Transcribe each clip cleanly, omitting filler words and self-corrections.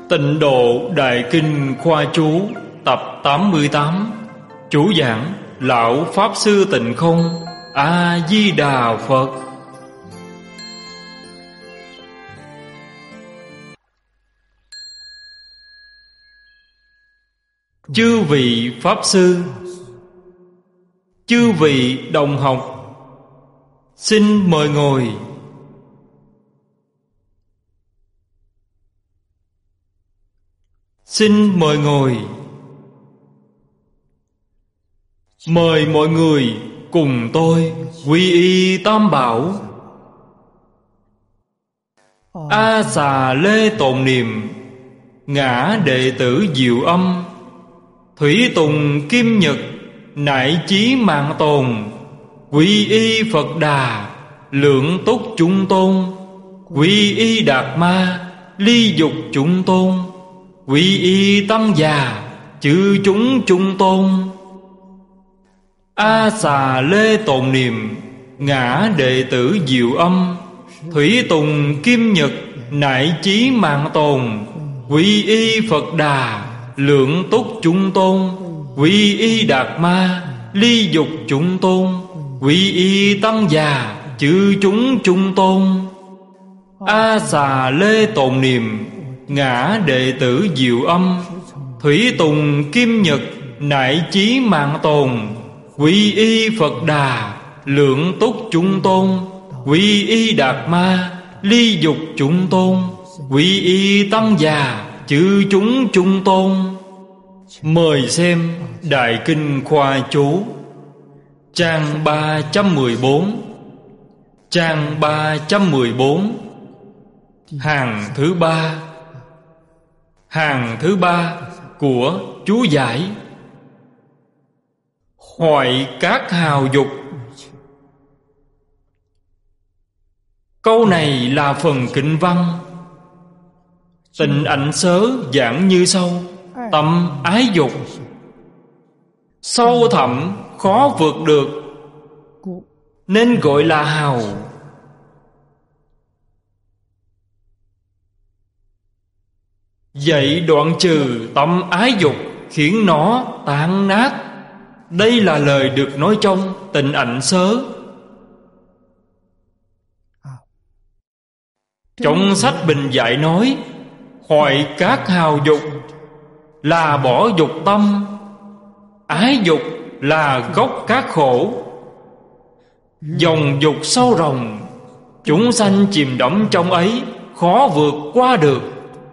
Tịnh Độ Đại Kinh Khoa Chú tập 88. Chủ giảng Lão Pháp Sư Tịnh Không. A Di Đà Phật. Chư vị Pháp Sư, chư vị đồng học, xin mời ngồi. Xin mời ngồi. Mời mọi người cùng tôi quy y Tam Bảo. A Xà Lê Tồn Niệm, ngã đệ tử Diệu Âm, Thủy Tùng Kim Nhật, nại chí Mạng Tồn, quy y Phật Đà, lượng túc chúng tôn, quy y Đạt Ma, ly dục chúng tôn, quy y Tăng Già, chư chúng chung tôn. A Xà Lê Tồn Niệm, ngã đệ tử Diệu Âm, Thủy Tùng Kim Nhật, nại chí Mạng Tồn, quy y Phật Đà, lượng túc chúng tôn, quy y Đạt Ma, ly dục chúng tôn, quy y Tăng Già, chư chúng chung tôn. A Xà Lê Tồn Niệm, ngã đệ tử Diệu Âm, Thủy Tùng Kim Nhật, nại chí Mạng Tồn, quy y Phật Đà, lượng túc chúng tôn, quy y Đạt Ma, ly dục chúng tôn, quy y Tăng Già, chư chúng chung tôn. Mời xem Đại Kinh Khoa Chú, trang 314, trang 314, hàng thứ ba. Hàng thứ ba của chú giải: hoại các hào dục. Câu này là phần kinh văn. Tịnh Ảnh Sớ giảng như sau: tâm ái dục sâu thẳm khó vượt được, nên gọi là hào. Vậy đoạn trừ tâm ái dục, khiến nó tan nát. Đây là lời được nói trong Tịnh Ảnh Sớ. Trong sách Bình Dạy nói, hoại các hào dục là bỏ dục tâm. Ái dục là gốc các khổ. Dòng dục sâu rồng, chúng sanh chìm đắm trong ấy, khó vượt qua được,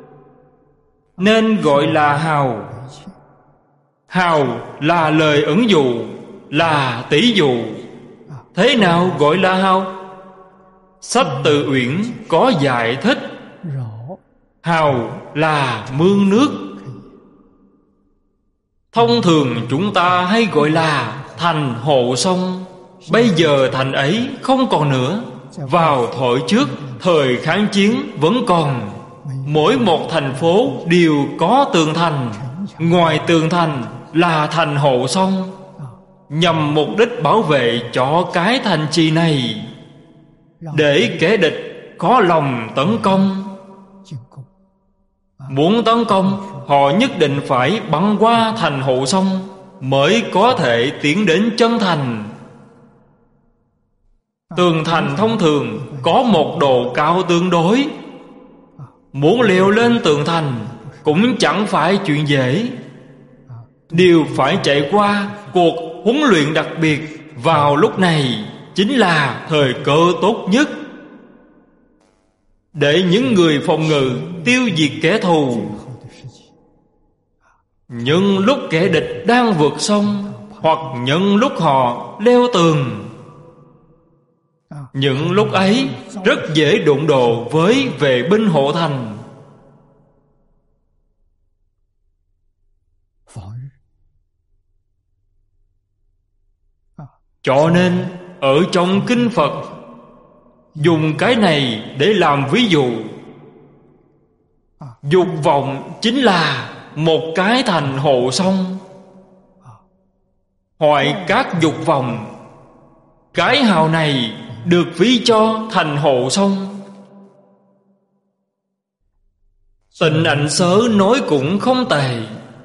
nên gọi là hào. Hào là lời ẩn dụ, là tỷ dụ. Thế nào gọi là hào? Sách Tự Uyển có giải thích: hào là mương nước. Thông thường chúng ta hay gọi là thành hộ sông. Bây giờ thành ấy không còn nữa. Vào thời trước, thời kháng chiến vẫn còn. Mỗi một thành phố đều có tường thành. Ngoài tường thành là thành hộ sông, nhằm mục đích bảo vệ cho cái thành trì này, để kẻ địch khó lòng tấn công. Muốn tấn công, họ nhất định phải băng qua thành hộ sông mới có thể tiến đến chân thành. Tường thành thông thường có một độ cao tương đối. Muốn leo lên tường thành cũng chẳng phải chuyện dễ, đều phải trải qua cuộc huấn luyện đặc biệt. Vào lúc này chính là thời cơ tốt nhất để những người phòng ngự tiêu diệt kẻ thù. Nhưng lúc kẻ địch đang vượt sông, hoặc những lúc họ leo tường, những lúc ấy rất dễ đụng độ với vệ binh hộ thành. Cho nên ở trong kinh Phật dùng cái này để làm ví dụ. Dục vọng chính là một cái thành hộ sông. Hoại các dục vọng, cái hào này được ví cho thành hộ sông. Tịnh Ảnh Sớ nói cũng không tệ.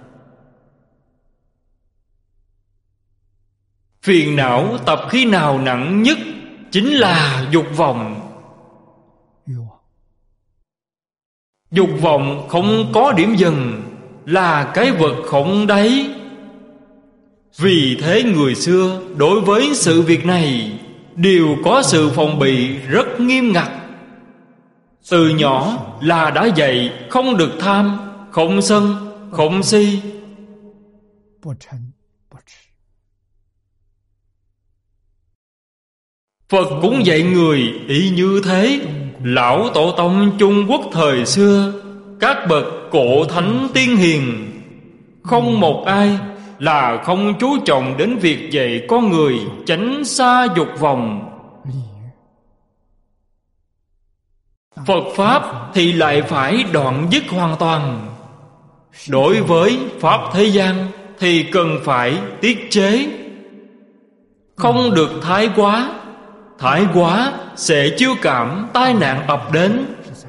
Phiền não tập khí nào nặng nhất? Chính là dục vọng. Dục vọng không có điểm dừng, là cái vực không đáy. Vì thế người xưa đối với sự việc này đều có sự phòng bị rất nghiêm ngặt. Từ nhỏ là đã dạy không được tham, không sân, không si. Phật cũng dạy người y như thế. Lão Tổ tông Trung Quốc thời xưa, các bậc cổ thánh tiên hiền, không một ai là không chú trọng đến việc dạy con người tránh xa dục vọng. Phật Pháp thì lại phải đoạn dứt hoàn toàn. Đối với Pháp thế gian thì cần phải tiết chế, không được thái quá. Thái quá sẽ chiêu cảm tai nạn ập đến.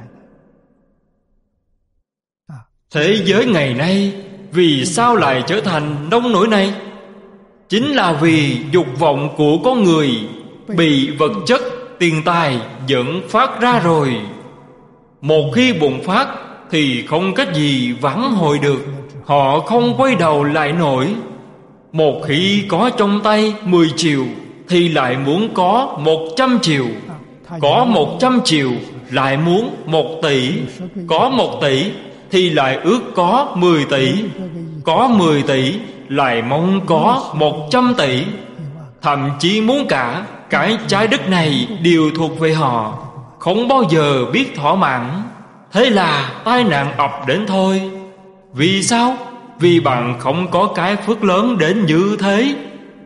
Thế giới ngày nay vì sao lại trở thành nông nổi này? Chính là vì dục vọng của con người bị vật chất, tiền tài dẫn phát ra rồi. Một khi bùng phát thì không cách gì vãn hồi được. Họ không quay đầu lại nổi. Một khi có trong tay 10 triệu thì lại muốn có 100 triệu. Có 100 triệu lại muốn 1 tỷ. Có 1 tỷ thì lại ước có 10 tỷ. Có 10 tỷ lại mong có 100 tỷ. Thậm chí muốn cả cái trái đất này đều thuộc về họ, không bao giờ biết thỏa mãn. Thế là tai nạn ập đến thôi. Vì sao? Vì bạn không có cái phước lớn đến như thế.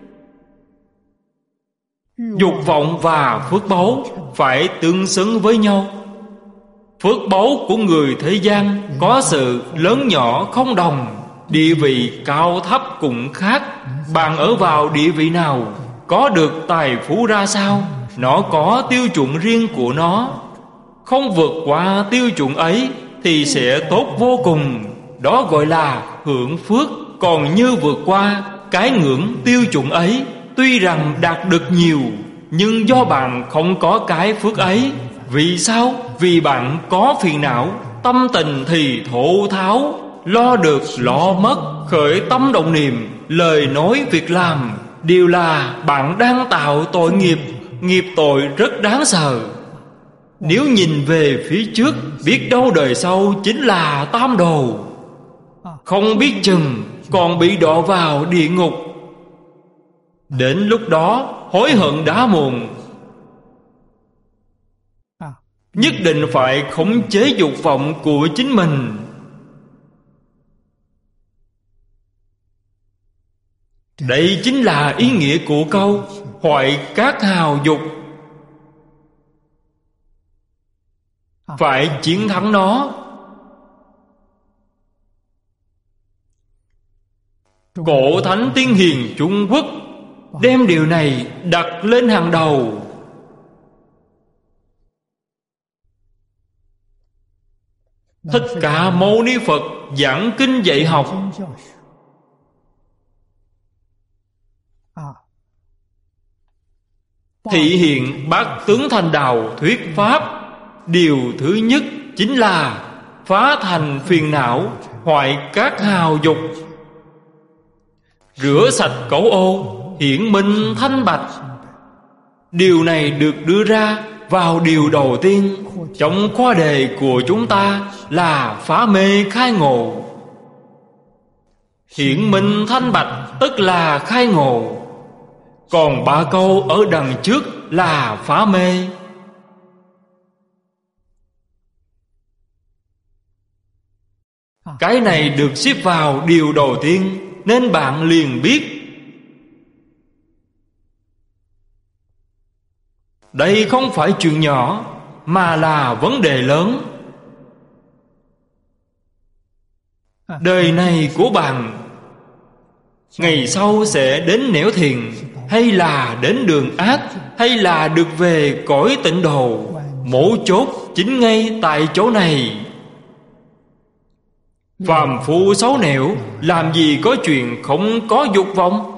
Dục vọng và phước báu phải tương xứng với nhau. Phước báu của người thế gian có sự lớn nhỏ không đồng, địa vị cao thấp cũng khác. Bạn ở vào địa vị nào, có được tài phú ra sao, nó có tiêu chuẩn riêng của nó. Không vượt qua tiêu chuẩn ấy thì sẽ tốt vô cùng. Đó gọi là hưởng phước. Còn như vượt qua cái ngưỡng tiêu chuẩn ấy, tuy rằng đạt được nhiều, nhưng do bạn không có cái phước ấy. Vì sao? Vì bạn có phiền não, tâm tình thì thổ tháo, lo được lo mất, khởi tâm động niệm, lời nói việc làm đều là bạn đang tạo tội nghiệp. Nghiệp tội rất đáng sợ. Nếu nhìn về phía trước, biết đâu đời sau chính là tam đồ. Không biết chừng còn bị đọa vào địa ngục. Đến lúc đó hối hận đã muộn. Nhất định phải khống chế dục vọng của chính mình. Đây chính là ý nghĩa của câu hoại các hào dục. Phải chiến thắng nó. Cổ thánh tiên hiền Trung Quốc đem điều này đặt lên hàng đầu. Thích Ca Mâu Ni Phật giảng kinh dạy học, thị hiện bát tướng thành đạo thuyết pháp. Điều thứ nhất chính là phá thành phiền não, hoại các hào dục, rửa sạch cấu ô, hiển minh thanh bạch. Điều này được đưa ra vào điều đầu tiên trong khoa đề của chúng ta là phá mê khai ngộ. Hiển minh thanh bạch tức là khai ngộ. Còn 3 câu ở đằng trước là phá mê. Cái này được xếp vào điều đầu tiên, nên bạn liền biết đây không phải chuyện nhỏ, mà là vấn đề lớn. Đời này của bạn ngày sau sẽ đến nẻo thiện, hay là đến đường ác, hay là được về cõi tịnh độ. Mấu chốt chính ngay tại chỗ này. Phàm phu xấu nẻo, làm gì có chuyện không có dục vọng.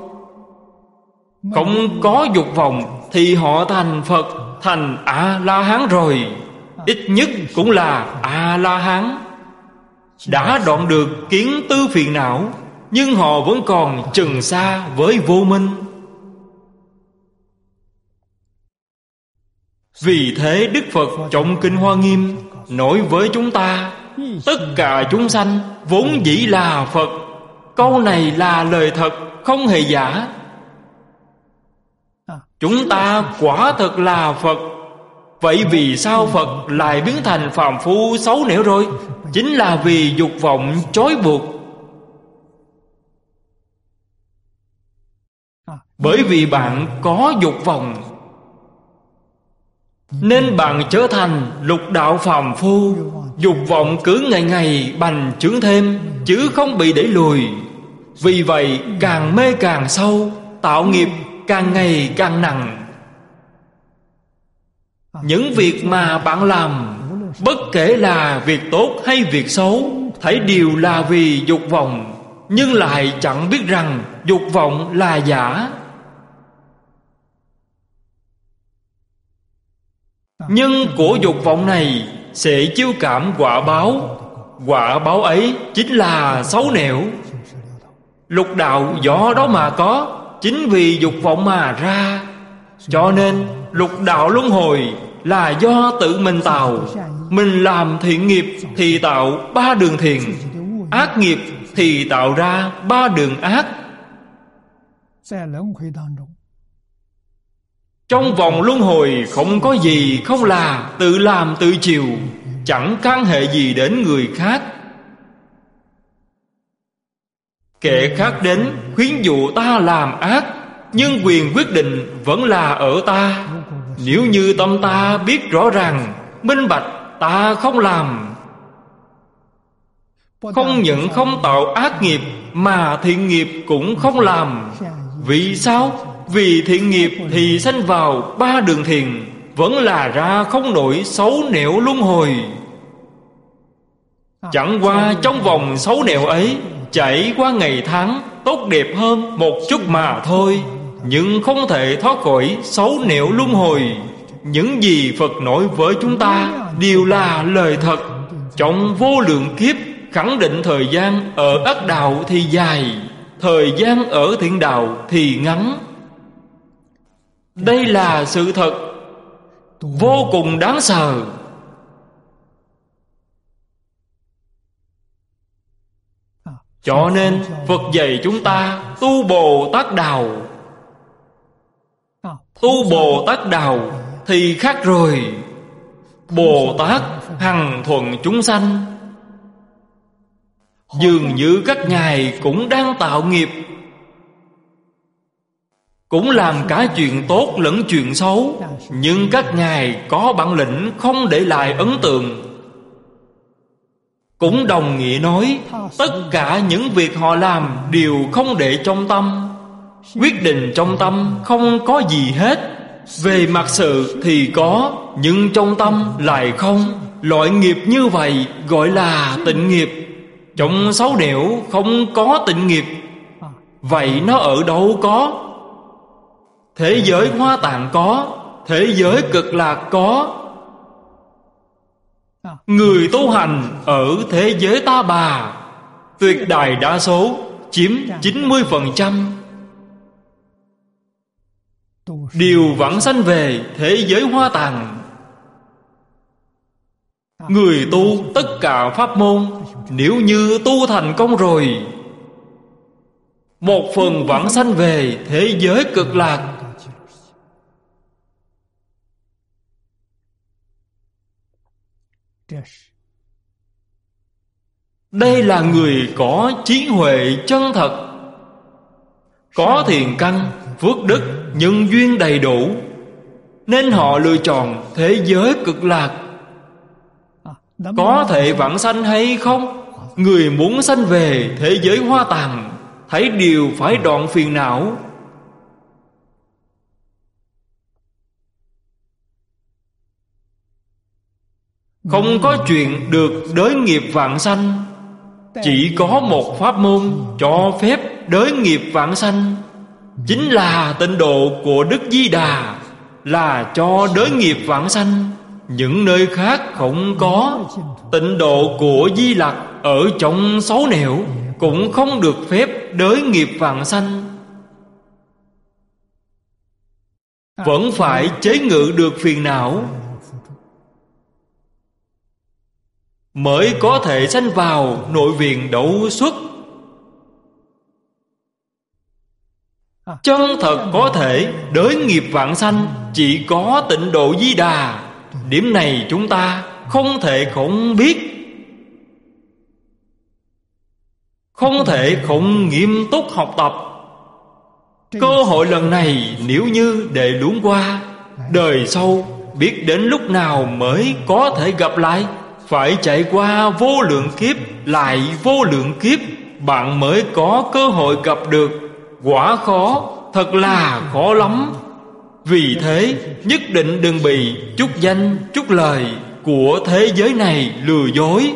Không có dục vọng thì họ thành Phật, thành A-la-hán rồi. Ít nhất cũng là A-la-hán. Đã đoạn được kiến tư phiền não, nhưng họ vẫn còn chừng xa với vô minh. Vì thế Đức Phật trong Kinh Hoa Nghiêm nói với chúng ta: tất cả chúng sanh vốn dĩ là Phật. Câu này là lời thật, không hề giả. Chúng ta quả thật là Phật. Vậy vì sao Phật lại biến thành phàm phu xấu nẻo rồi? Chính là vì dục vọng trói buộc. Bởi vì bạn có dục vọng, nên bạn trở thành lục đạo phàm phu. Dục vọng cứ ngày ngày bành trướng thêm, chứ không bị đẩy lùi. Vì vậy càng mê càng sâu, tạo nghiệp càng ngày càng nặng. Những việc mà bạn làm, bất kể là việc tốt hay việc xấu, thấy đều là vì dục vọng, nhưng lại chẳng biết rằng dục vọng là giả. Nhưng của dục vọng này sẽ chiêu cảm quả báo. Quả báo ấy chính là xấu nẻo. Lục đạo do đó mà có, chính vì dục vọng mà ra. Cho nên lục đạo luân hồi là do tự mình tạo. Mình làm thiện nghiệp thì tạo 3 đường thiện, ác nghiệp thì tạo ra 3 đường ác. Trong vòng luân hồi không có gì không là tự làm tự chịu, chẳng can hệ gì đến người khác. Kẻ khác đến khuyến dụ ta làm ác, nhưng quyền quyết định vẫn là ở ta. Nếu như tâm ta biết rõ ràng, minh bạch, ta không làm. Không những không tạo ác nghiệp, mà thiện nghiệp cũng không làm. Vì sao? Vì thiện nghiệp thì sanh vào 3 đường thiện, vẫn là ra không nổi xấu nẻo luân hồi. Chẳng qua trong vòng xấu nẻo ấy, chảy qua ngày tháng tốt đẹp hơn một chút mà thôi, nhưng không thể thoát khỏi xấu nẻo luân hồi. Những gì Phật nói với chúng ta đều là lời thật. Trong vô lượng kiếp, khẳng định thời gian ở ác đạo thì dài, thời gian ở thiện đạo thì ngắn. Đây là sự thật vô cùng đáng sợ. Cho nên Phật dạy chúng ta tu Bồ Tát Đạo. Tu Bồ Tát Đạo thì khác rồi. Bồ Tát hằng thuận chúng sanh. Dường như các ngài cũng đang tạo nghiệp, cũng làm cả chuyện tốt lẫn chuyện xấu, nhưng các ngài có bản lĩnh không để lại ấn tượng. Cũng đồng nghĩa nói, tất cả những việc họ làm đều không để trong tâm. Quyết định trong tâm không có gì hết. Về mặt sự thì có, nhưng trong tâm lại không. Loại nghiệp như vậy gọi là tịnh nghiệp. Trong xấu nẻo không có tịnh nghiệp. Vậy nó ở đâu có? Thế giới Hoa Tạng có, thế giới Cực Lạc có. Người tu hành ở thế giới Ta Bà, tuyệt đại đa số chiếm 90%, đều vãng sanh về thế giới Hoa Tạng. Người tu tất cả pháp môn, nếu như tu thành công rồi, một phần vãng sanh về thế giới Cực Lạc. Đây là người có trí huệ chân thật, có thiện căn, phước đức, nhân duyên đầy đủ, nên họ lựa chọn thế giới Cực Lạc. Có thể vãng sanh hay không? Người muốn sanh về thế giới Hoa Tạng, thấy đều phải đoạn phiền não. Không có chuyện được đới nghiệp vãng sanh. Chỉ có một pháp môn cho phép đới nghiệp vãng sanh, chính là tịnh độ của Đức Di Đà, là cho đới nghiệp vãng sanh. Những nơi khác không có. Tịnh độ của Di Lặc ở trong 6 nẻo cũng không được phép đới nghiệp vãng sanh. Vẫn phải chế ngự được phiền não mới có thể sanh vào nội viện Đậu Xuất. Chân thật có thể đới nghiệp vãng sanh chỉ có tịnh độ Di Đà. Điểm này chúng ta không thể không biết, không thể không nghiêm túc học tập. Cơ hội lần này nếu như để luống qua, đời sau biết đến lúc nào mới có thể gặp lại. Phải trải qua vô lượng kiếp lại vô lượng kiếp, bạn mới có cơ hội gặp được. Quả khó, thật là khó lắm. Vì thế nhất định đừng bị chút danh chút lời của thế giới này lừa dối,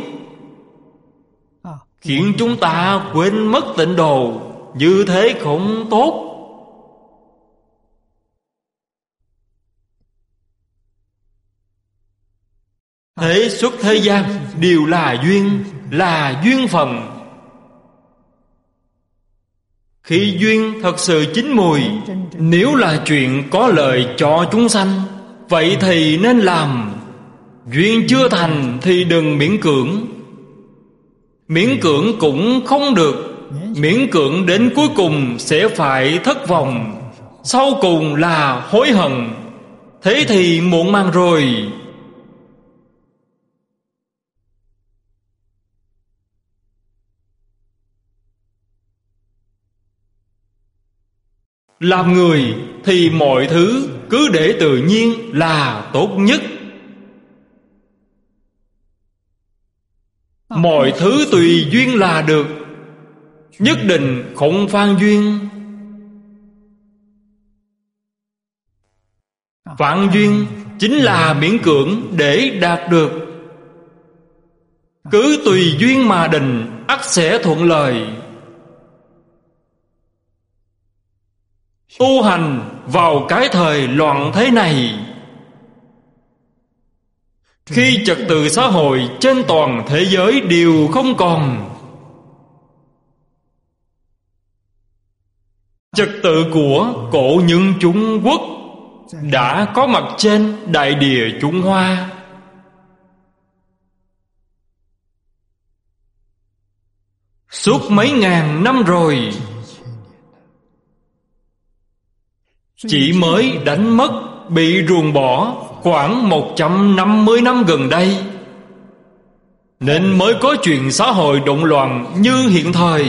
khiến chúng ta quên mất tịnh độ. Như thế không tốt. Thế xuất thế gian đều là duyên, là duyên phận. Khi duyên thật sự chín mùi, nếu là chuyện có lợi cho chúng sanh, vậy thì nên làm. Duyên chưa thành thì đừng miễn cưỡng. Miễn cưỡng cũng không được. Miễn cưỡng đến cuối cùng sẽ phải thất vọng, sau cùng là hối hận. Thế thì muộn màng rồi. Làm người thì mọi thứ cứ để tự nhiên là tốt nhất. Mọi thứ tùy duyên là được, nhất định không phan duyên. Phản duyên chính là miễn cưỡng để đạt được. Cứ tùy duyên mà định, ắt sẽ thuận lợi. Tu hành vào cái thời loạn thế này, khi trật tự xã hội trên toàn thế giới đều không còn, trật tự của cổ nhân Trung Quốc đã có mặt trên đại địa Trung Hoa. Suốt mấy ngàn năm rồi, chỉ mới đánh mất, bị ruồng bỏ khoảng 150 năm gần đây, nên mới có chuyện xã hội động loạn như hiện thời.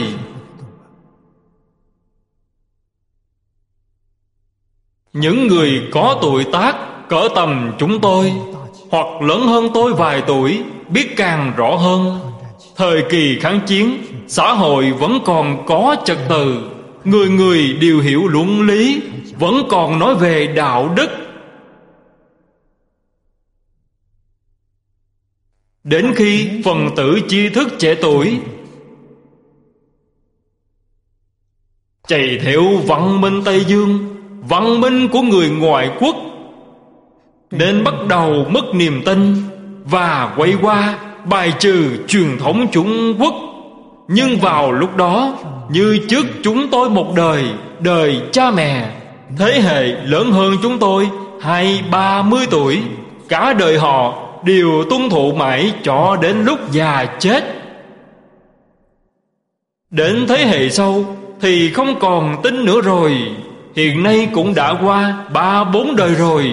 Những người có tuổi tác cỡ tầm chúng tôi, hoặc lớn hơn tôi vài tuổi, biết càng rõ hơn. Thời kỳ kháng chiến, xã hội vẫn còn có trật tự, người người đều hiểu luận lý, vẫn còn nói về đạo đức. Đến khi phần tử tri thức trẻ tuổi chạy theo văn minh Tây Dương, văn minh của người ngoại quốc, nên bắt đầu mất niềm tin và quay qua bài trừ truyền thống Trung Quốc. Nhưng vào lúc đó, như trước chúng tôi một đời, đời cha mẹ, thế hệ lớn hơn chúng tôi 20-30 tuổi, cả đời họ đều tuân thụ mãi cho đến lúc già chết. Đến thế hệ sau thì không còn tin nữa rồi. Hiện nay cũng đã qua 3-4 đời rồi.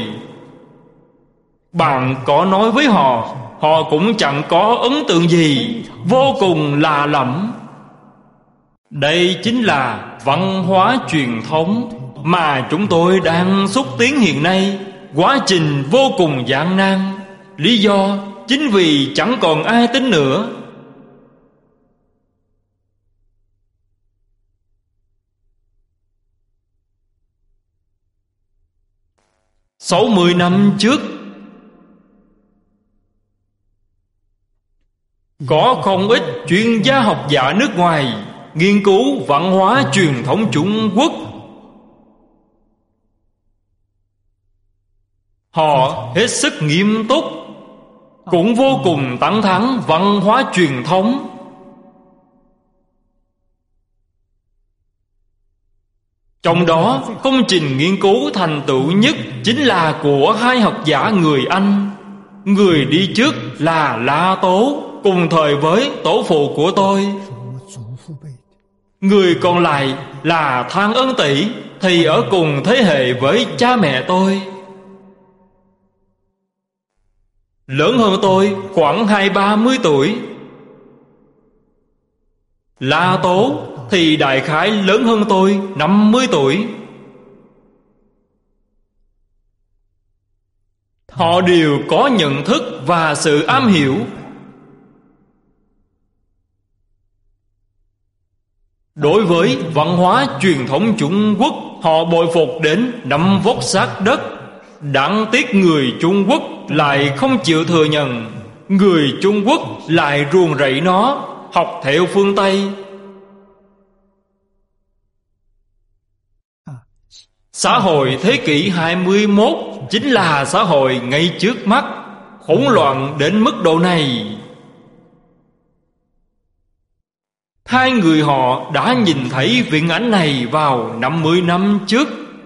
Bạn có nói với họ, họ cũng chẳng có ấn tượng gì, vô cùng lạ lẫm. Đây chính là văn hóa truyền thống mà chúng tôi đang xúc tiến hiện nay. Quá trình vô cùng gian nan. Lý do chính vì chẳng còn ai tin nữa. Sáu 60 năm trước, Có không ít chuyên gia học giả nước ngoài nghiên cứu văn hóa truyền thống Trung Quốc. Họ hết sức nghiêm túc, cũng vô cùng tán thán văn hóa truyền thống. Trong đó, công trình nghiên cứu thành tựu nhất chính là của hai học giả người Anh. Người đi trước là La Tố, cùng thời với tổ phụ của tôi. Người còn lại là Thang Ân Tỷ, thì ở cùng thế hệ với cha mẹ tôi. Lớn hơn tôi khoảng 20-30 tuổi. La Tố thì đại khái lớn hơn tôi 50 tuổi. Họ đều có nhận thức và sự am hiểu. Đối với văn hóa truyền thống Trung Quốc, họ bội phục đến nằm vót sát đất. Đáng tiếc người Trung Quốc lại không chịu thừa nhận. Người Trung Quốc lại ruồng rẫy nó, học theo phương Tây. Xã hội thế kỷ 21 chính là xã hội ngay trước mắt, hỗn loạn đến mức độ này. Hai người họ đã nhìn thấy viễn ảnh này vào 50 năm trước.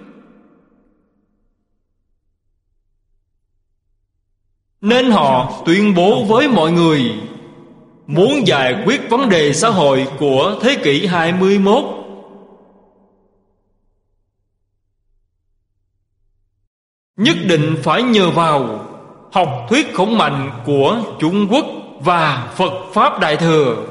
Nên họ tuyên bố với mọi người, muốn giải quyết vấn đề xã hội của thế kỷ 21, nhất định phải nhờ vào học thuyết khổng mạnh của Trung Quốc và Phật Pháp Đại Thừa.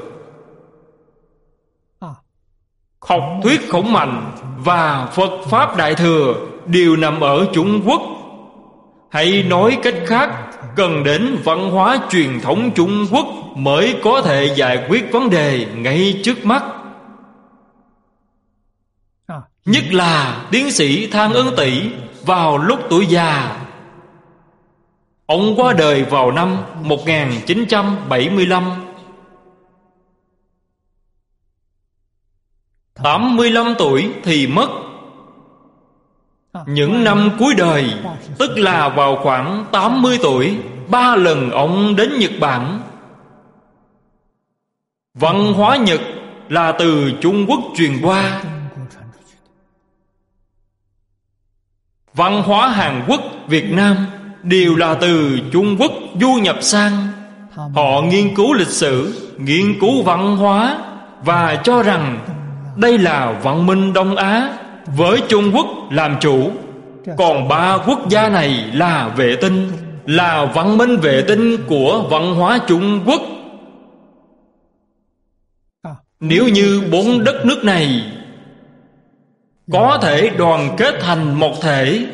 Học thuyết khổng mạnh và Phật Pháp Đại Thừa đều nằm ở Trung Quốc. Hay nói cách khác, cần đến văn hóa truyền thống Trung Quốc mới có thể giải quyết vấn đề ngay trước mắt. Nhất là tiến sĩ Thang Ân Tỷ vào lúc tuổi già. Ông qua đời vào năm 1975. 85 tuổi thì mất. Những năm cuối đời, tức là vào khoảng 80 tuổi, 3 lần ông đến Nhật Bản. Văn hóa Nhật là từ Trung Quốc truyền qua. Văn hóa Hàn Quốc, Việt Nam đều là từ Trung Quốc du nhập sang. Họ nghiên cứu lịch sử, nghiên cứu văn hóa và cho rằng đây là văn minh Đông Á với Trung Quốc làm chủ. Còn 3 quốc gia này là vệ tinh, là văn minh vệ tinh của văn hóa Trung Quốc. Nếu như 4 đất nước này có thể đoàn kết thành một thể,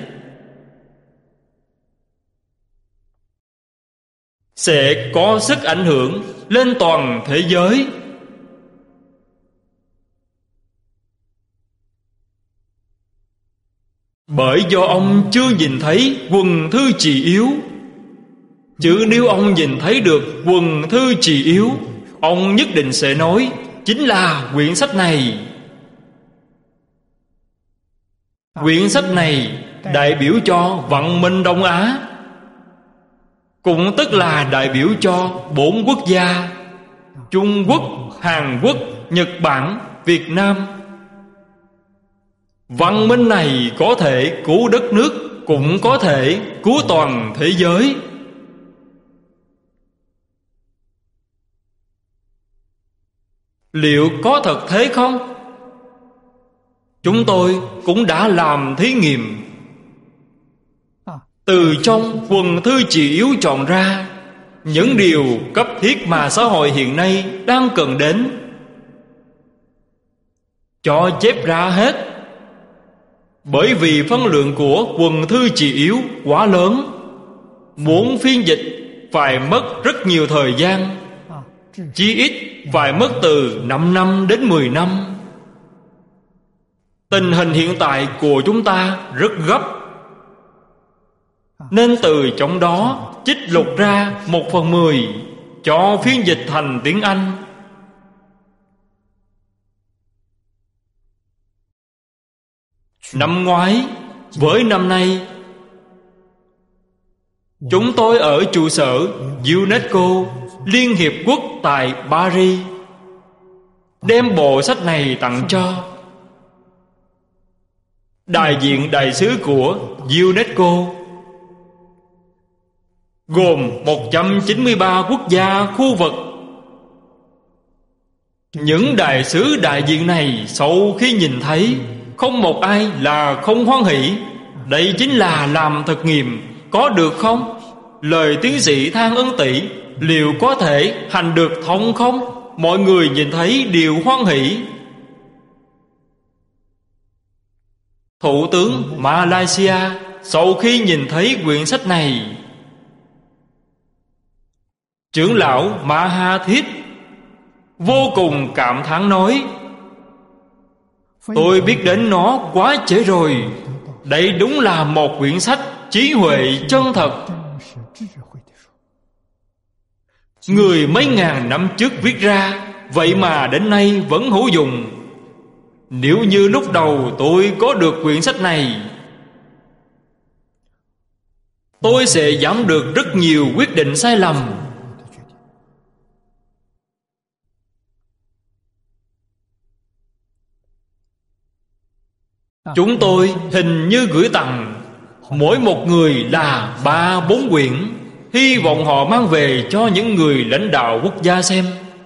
sẽ có sức ảnh hưởng lên toàn thế giới. Bởi do ông chưa nhìn thấy quần thư trì yếu. Chứ nếu ông nhìn thấy được quần thư trì yếu, ông nhất định sẽ nói chính là quyển sách này. Quyển sách này đại biểu cho văn minh Đông Á, cũng tức là đại biểu cho 4 quốc gia: Trung Quốc, Hàn Quốc, Nhật Bản, Việt Nam. Văn minh này có thể cứu đất nước, cũng có thể cứu toàn thế giới. Liệu có thật thế không? Chúng tôi cũng đã làm thí nghiệm. Từ trong quần thư trì yếu chọn ra những điều cấp thiết mà xã hội hiện nay đang cần đến, cho chép ra hết. Bởi vì phân lượng của quần thư trì yếu quá lớn, muốn phiên dịch phải mất rất nhiều thời gian, chí ít phải mất từ 5 năm đến 10 năm. Tình hình hiện tại của chúng ta rất gấp, nên từ trong đó trích lục ra 1/10, cho phiên dịch thành tiếng Anh. Năm ngoái với năm nay, chúng tôi ở trụ sở UNESCO Liên Hiệp Quốc tại Paris đem bộ sách này tặng cho đại diện đại sứ của UNESCO, gồm 193 quốc gia khu vực. Những đại sứ đại diện này sau khi nhìn thấy, không một ai là không hoan hỷ. Đây chính là làm thực nghiệm, có được không? Lời tiến sĩ Thang Ân Tị liệu có thể hành được thông không? Mọi người nhìn thấy đều hoan hỷ. Thủ tướng Malaysia sau khi nhìn thấy quyển sách này, trưởng lão Mahathir vô cùng cảm thán nói: tôi biết đến nó quá trễ rồi. Đây đúng là một quyển sách trí huệ chân thật. Người mấy ngàn năm trước viết ra, vậy mà đến nay vẫn hữu dụng. Nếu như lúc đầu tôi có được quyển sách này, tôi sẽ giảm được rất nhiều quyết định sai lầm. Chúng tôi hình như gửi tặng mỗi một người là 3-4 quyển, hy vọng họ mang về cho những người lãnh đạo quốc gia xem.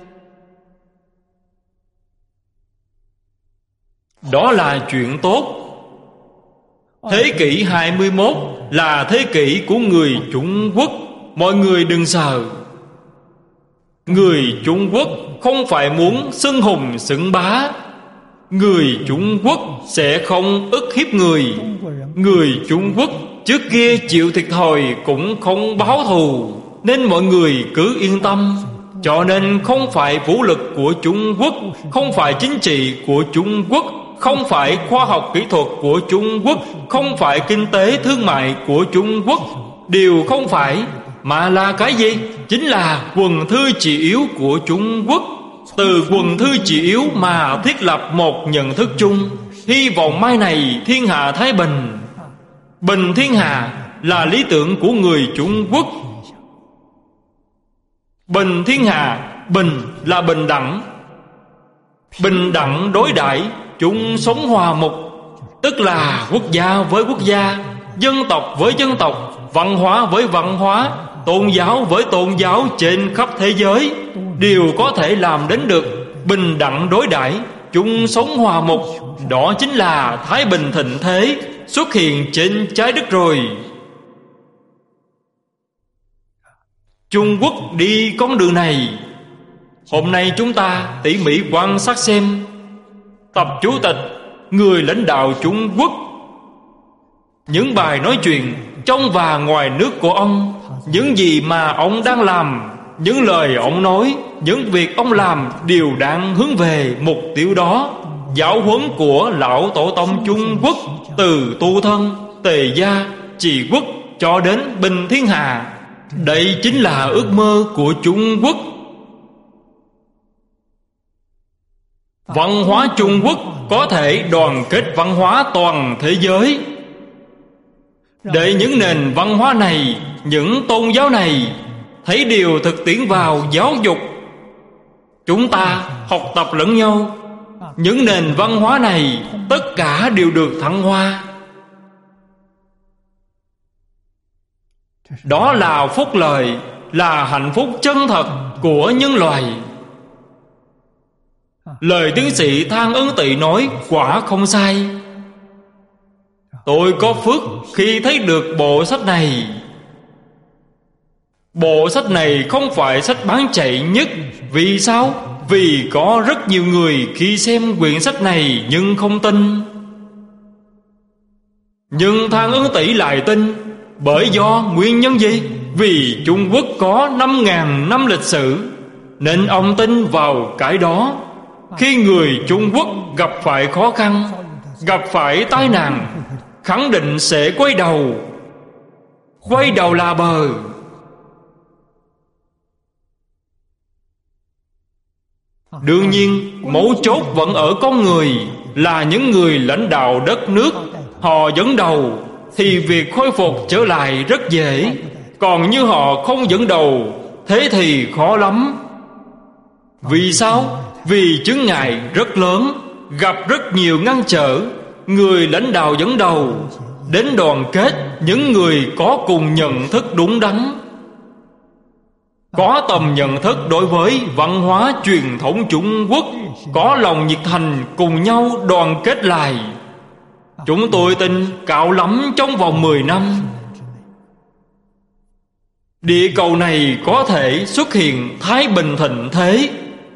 Đó là chuyện tốt. Thế kỷ 21 là thế kỷ của người Trung Quốc. Mọi người đừng sợ. Người Trung Quốc không phải muốn xưng hùng xưng bá. Người Trung Quốc sẽ không ức hiếp người. Người Trung Quốc trước kia chịu thiệt thòi cũng không báo thù, nên mọi người cứ yên tâm. Cho nên không phải vũ lực của Trung Quốc, không phải chính trị của Trung Quốc, không phải khoa học kỹ thuật của Trung Quốc, không phải kinh tế thương mại của Trung Quốc, đều không phải. Mà là cái gì? Chính là quần thư trị yếu của Trung Quốc. Từ quần thư trị yếu mà thiết lập một nhận thức chung. Hy vọng mai này thiên hạ thái bình. Bình thiên hạ là lý tưởng của người Trung Quốc. Bình thiên hạ, bình là bình đẳng. Bình đẳng đối đãi, chung sống hòa mục. Tức là quốc gia với quốc gia, dân tộc với dân tộc, văn hóa với văn hóa, tôn giáo với tôn giáo trên khắp thế giới đều có thể làm đến được bình đẳng đối đãi, chung sống hòa mục. Đó chính là thái bình thịnh thế xuất hiện trên trái đất rồi. Trung Quốc đi con đường này. Hôm nay chúng ta tỉ mỉ quan sát xem Tập Chủ tịch, người lãnh đạo Trung Quốc, những bài nói chuyện trong và ngoài nước của ông, những gì mà ông đang làm, những lời ông nói, những việc ông làm đều đang hướng về mục tiêu đó. Giáo huấn của lão tổ tông Trung Quốc, từ tu thân, tề gia, trị quốc cho đến bình thiên hạ, đây chính là ước mơ của Trung Quốc. Văn hóa Trung Quốc có thể đoàn kết văn hóa toàn thế giới, để những nền văn hóa này, những tôn giáo này thấy điều thực tiễn vào giáo dục. Chúng ta học tập lẫn nhau. Những nền văn hóa này tất cả đều được thăng hoa. Đó là phúc lợi, là hạnh phúc chân thật của nhân loại. Lời tiến sĩ Thang Ân Tị nói quả không sai. Tôi có phước khi thấy được bộ sách này. Bộ sách này không phải sách bán chạy nhất. Vì sao? Vì có rất nhiều người khi xem quyển sách này nhưng không tin. Nhưng Thang Ân Tị lại tin. Bởi do nguyên nhân gì? Vì Trung Quốc có 5.000 năm lịch sử, nên ông tin vào cái đó. Khi người Trung Quốc gặp phải khó khăn, gặp phải tai nạn, khẳng định sẽ quay đầu. Quay đầu là bờ. Đương nhiên mấu chốt vẫn ở con người, là những người lãnh đạo đất nước. Họ dẫn đầu thì việc khôi phục trở lại rất dễ. Còn như họ không dẫn đầu, thế thì khó lắm. Vì sao? Vì chướng ngại rất lớn, gặp rất nhiều ngăn trở. Người lãnh đạo dẫn đầu, đến đoàn kết những người có cùng nhận thức đúng đắn, có tầm nhận thức đối với văn hóa truyền thống Trung Quốc, có lòng nhiệt thành cùng nhau đoàn kết lại. Chúng tôi tin cao lắm trong vòng 10 năm, địa cầu này có thể xuất hiện thái bình thịnh thế.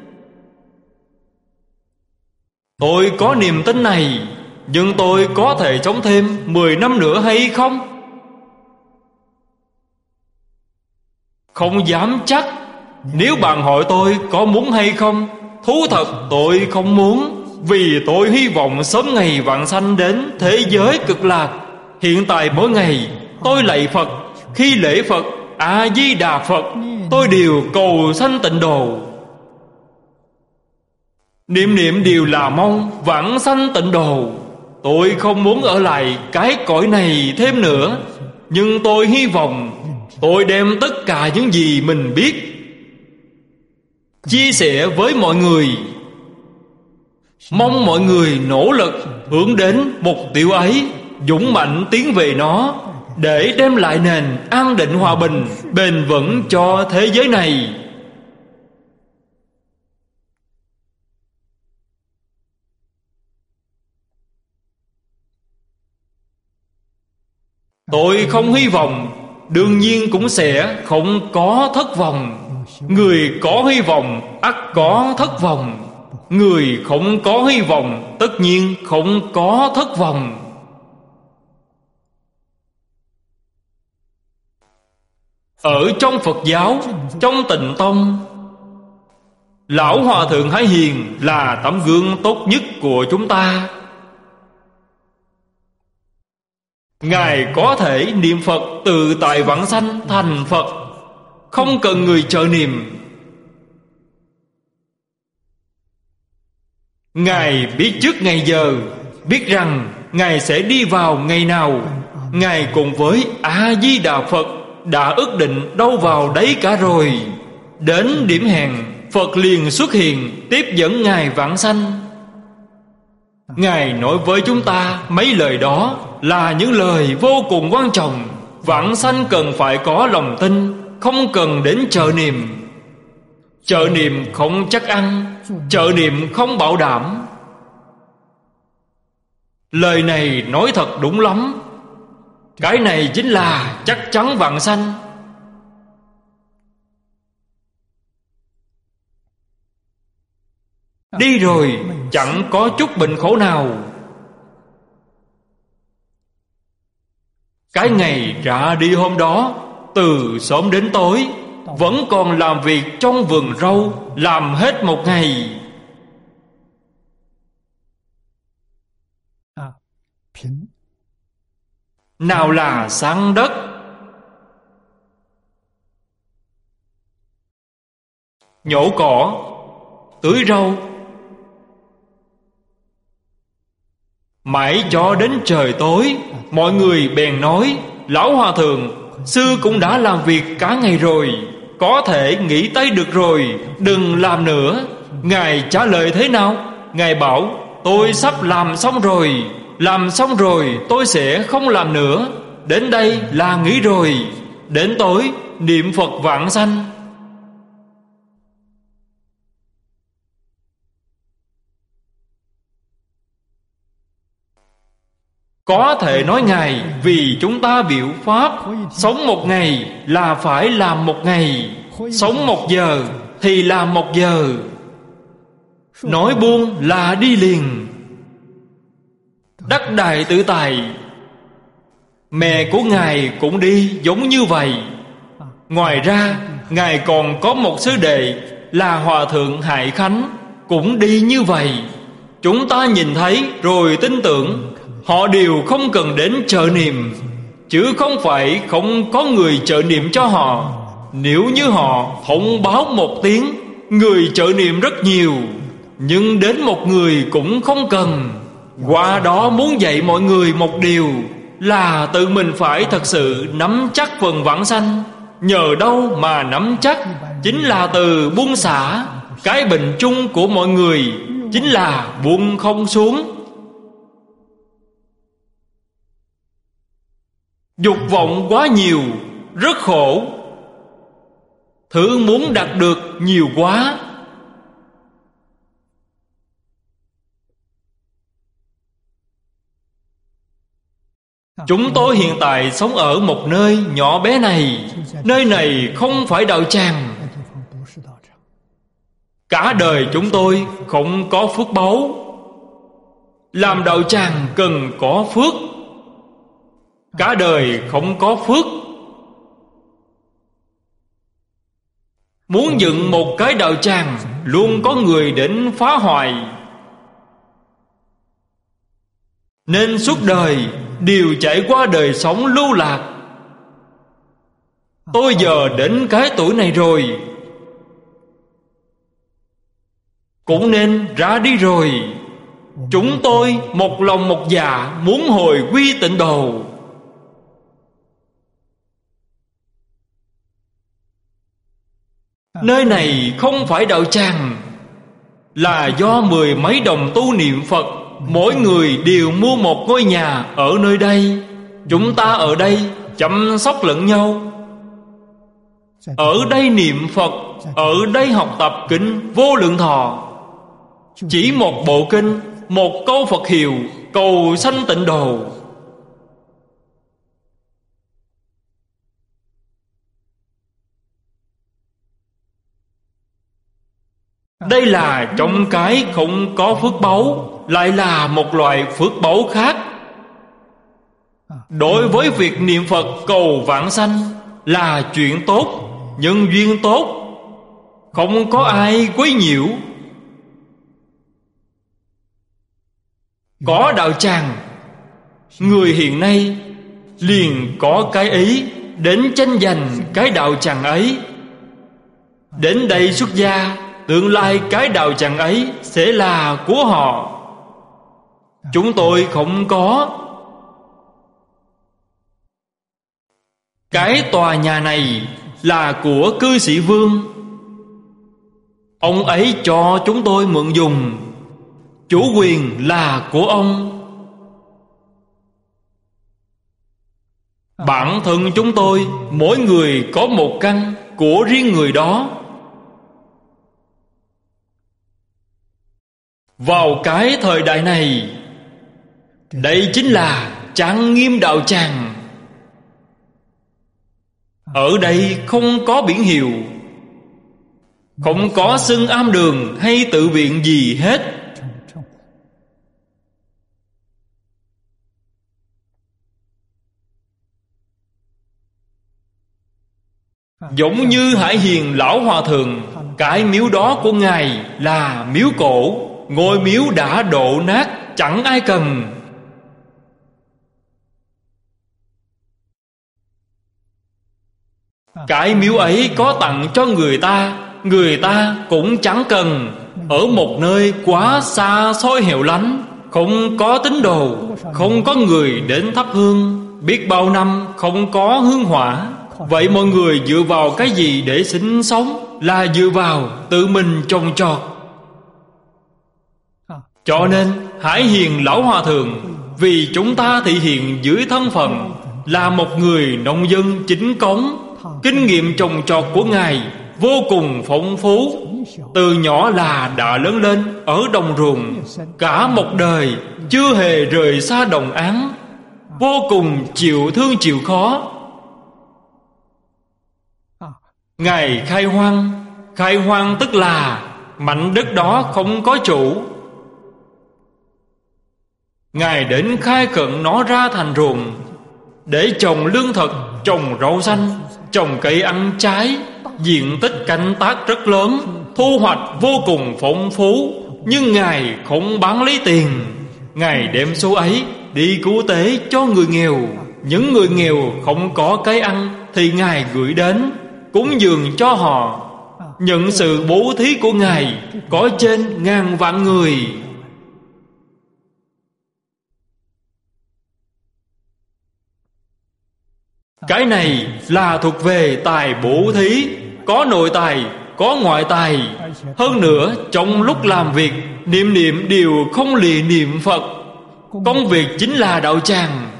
Tôi có niềm tin này. Nhưng tôi có thể sống thêm 10 năm nữa hay không? Không dám chắc. Nếu bạn hỏi tôi có muốn hay không, thú thật tôi không muốn. Vì tôi hy vọng sớm ngày vãng sanh đến thế giới cực lạc. Hiện tại mỗi ngày tôi lạy Phật, khi lễ Phật A-di-đà Phật, tôi đều cầu sanh tịnh độ. Niệm niệm đều là mong vãng sanh tịnh độ. Tôi không muốn ở lại cái cõi này thêm nữa. Nhưng tôi hy vọng tôi đem tất cả những gì mình biết chia sẻ với mọi người. Mong mọi người nỗ lực hướng đến mục tiêu ấy, dũng mạnh tiến về nó, để đem lại nền an định hòa bình bền vững cho thế giới này. Tôi không hy vọng, đương nhiên cũng sẽ không có thất vọng. Người có hy vọng ắt có thất vọng. Người không có hy vọng tất nhiên không có thất vọng. Ở trong Phật giáo, trong Tịnh Tông, Lão Hòa Thượng Hải Hiền là tấm gương tốt nhất của chúng ta. Ngài có thể niệm Phật từ tại vãng sanh thành Phật, không cần người trợ niệm. Ngài biết trước ngày giờ, biết rằng Ngài sẽ đi vào ngày nào. Ngài cùng với A-di-đà Phật đã ước định đâu vào đấy cả rồi. Đến điểm hẹn, Phật liền xuất hiện tiếp dẫn Ngài vãng sanh. Ngài nói với chúng ta mấy lời đó là những lời vô cùng quan trọng. Vãng sanh cần phải có lòng tin, không cần đến trợ niệm. Trợ niệm không chắc ăn, trợ niệm không bảo đảm. Lời này nói thật đúng lắm. Cái này chính là chắc chắn vãng sanh. Đi rồi chẳng có chút bệnh khổ nào. Cái ngày ra đi hôm đó, từ sớm đến tối vẫn còn làm việc trong vườn rau, làm hết một ngày. Nào là săn đất, nhổ cỏ, tưới rau, mãi cho đến trời tối. Mọi người bèn nói: Lão Hòa Thượng, sư cũng đã làm việc cả ngày rồi, có thể nghỉ tay được rồi, đừng làm nữa. Ngài trả lời thế nào? Ngài bảo: tôi sắp làm xong rồi, làm xong rồi tôi sẽ không làm nữa. Đến đây là nghỉ rồi, đến tối niệm Phật vãng sanh. Có thể nói Ngài vì chúng ta biểu pháp, sống một ngày là phải làm một ngày, sống 1 giờ thì làm 1 giờ. Nói buông là đi liền. Đắc Đại Tự Tại, mẹ của Ngài cũng đi giống như vậy. Ngoài ra Ngài còn có một sư đệ là Hòa Thượng Hải Khánh, cũng đi như vậy. Chúng ta nhìn thấy rồi tin tưởng. Họ đều không cần đến trợ niệm, chứ không phải không có người trợ niệm cho họ. Nếu như họ thông báo một tiếng, người trợ niệm rất nhiều, nhưng đến một người cũng không cần. Qua đó muốn dạy mọi người một điều là tự mình phải thật sự nắm chắc phần vãng sanh. Nhờ đâu mà nắm chắc? Chính là từ buông xả. Cái bệnh chung của mọi người chính là buông không xuống. Dục vọng quá nhiều, rất khổ. Thứ muốn đạt được nhiều quá. Chúng tôi hiện tại sống ở một nơi nhỏ bé này. Nơi này không phải đạo tràng. Cả đời chúng tôi không có phước báu. Làm đạo tràng cần có phước. Cả đời không có phước. Muốn dựng một cái đạo tràng, luôn có người đến phá hoại. Nên suốt đời đều trải qua đời sống lưu lạc. Tôi giờ đến cái tuổi này rồi, cũng nên ra đi rồi. Chúng tôi một lòng một dạ muốn hồi quy tịnh độ. Nơi này không phải đạo tràng, là do mười mấy đồng tu niệm Phật, mỗi người đều mua một ngôi nhà ở nơi đây. Chúng ta ở đây chăm sóc lẫn nhau. Ở đây niệm Phật, ở đây học tập kinh Vô Lượng Thọ. Chỉ một bộ kinh, một câu Phật hiệu, cầu sanh tịnh độ. Đây là trong cái không có phước báu, lại là một loại phước báu khác. Đối với việc niệm Phật cầu vãng sanh là chuyện tốt, nhân duyên tốt, không có ai quấy nhiễu. Có đạo tràng, người hiện nay liền có cái ý đến tranh giành cái đạo tràng ấy. Đến đây xuất gia, tương lai cái đạo tràng ấy sẽ là của họ. Chúng tôi không có. Cái tòa nhà này là của cư sĩ Vương. Ông ấy cho chúng tôi mượn dùng. Chủ quyền là của ông. Bản thân chúng tôi mỗi người có một căn của riêng người đó. Vào cái thời đại này, đây chính là trang nghiêm đạo tràng. Ở đây không có biển hiệu, không có xưng am đường hay tự viện gì hết. Giống như Hải Hiền Lão Hòa Thượng, cái miếu đó của Ngài là miếu cổ. Ngôi miếu đã đổ nát, chẳng ai cần. Cái miếu ấy có tặng cho người ta cũng chẳng cần. Ở một nơi quá xa xôi hẻo lánh, không có tín đồ, không có người đến thắp hương, biết bao năm không có hương hỏa. Vậy mọi người dựa vào cái gì để sinh sống? Là dựa vào tự mình trồng trọt. Cho nên Hải Hiền Lão Hòa Thượng vì chúng ta thể hiện dưới thân phận là một người nông dân chính cống. Kinh nghiệm trồng trọt của Ngài vô cùng phong phú. Từ nhỏ là đã lớn lên ở đồng ruộng, cả một đời chưa hề rời xa đồng áng, vô cùng chịu thương chịu khó. Ngài khai hoang tức là mảnh đất đó không có chủ. Ngài đến khai khẩn nó ra thành ruộng, để trồng lương thực, trồng rau xanh, trồng cây ăn trái. Diện tích canh tác rất lớn, thu hoạch vô cùng phong phú. Nhưng Ngài không bán lấy tiền. Ngài đem số ấy đi cứu tế cho người nghèo. Những người nghèo không có cái ăn thì Ngài gửi đến cúng dường cho họ. Nhận sự bố thí của Ngài có trên ngàn vạn người. Cái này là thuộc về tài bố thí, có nội tài, có ngoại tài. Hơn nữa, trong lúc làm việc, niệm niệm đều không lìa niệm Phật. Công việc chính là đạo tràng.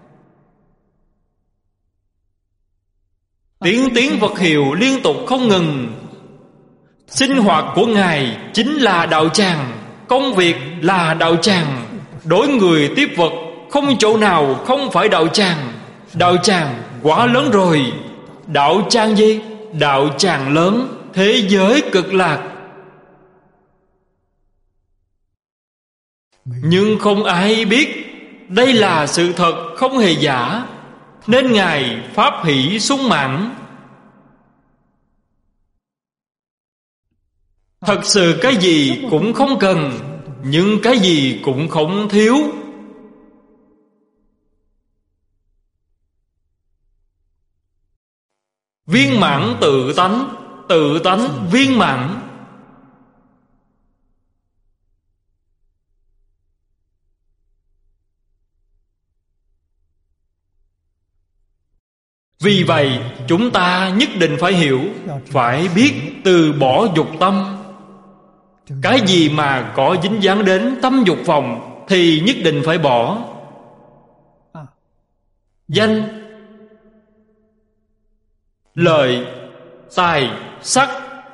Tiếng Phật hiệu liên tục không ngừng. Sinh hoạt của Ngài chính là đạo tràng, công việc là đạo tràng. Đối người tiếp vật, không chỗ nào không phải đạo tràng. Đạo tràng quá lớn rồi. Đạo tràng gì? Đạo tràng lớn, thế giới cực lạc. Nhưng không ai biết đây là sự thật, không hề giả. Nên Ngài pháp hỷ sung mãn. Thật sự cái gì cũng không cần, nhưng cái gì cũng không thiếu. Viên mãn tự tánh, tự tánh viên mãn. Vì vậy chúng ta nhất định phải hiểu, phải biết từ bỏ dục tâm. Cái gì mà có dính dáng đến tâm dục vọng thì nhất định phải bỏ. Danh, lợi, tài, sắc,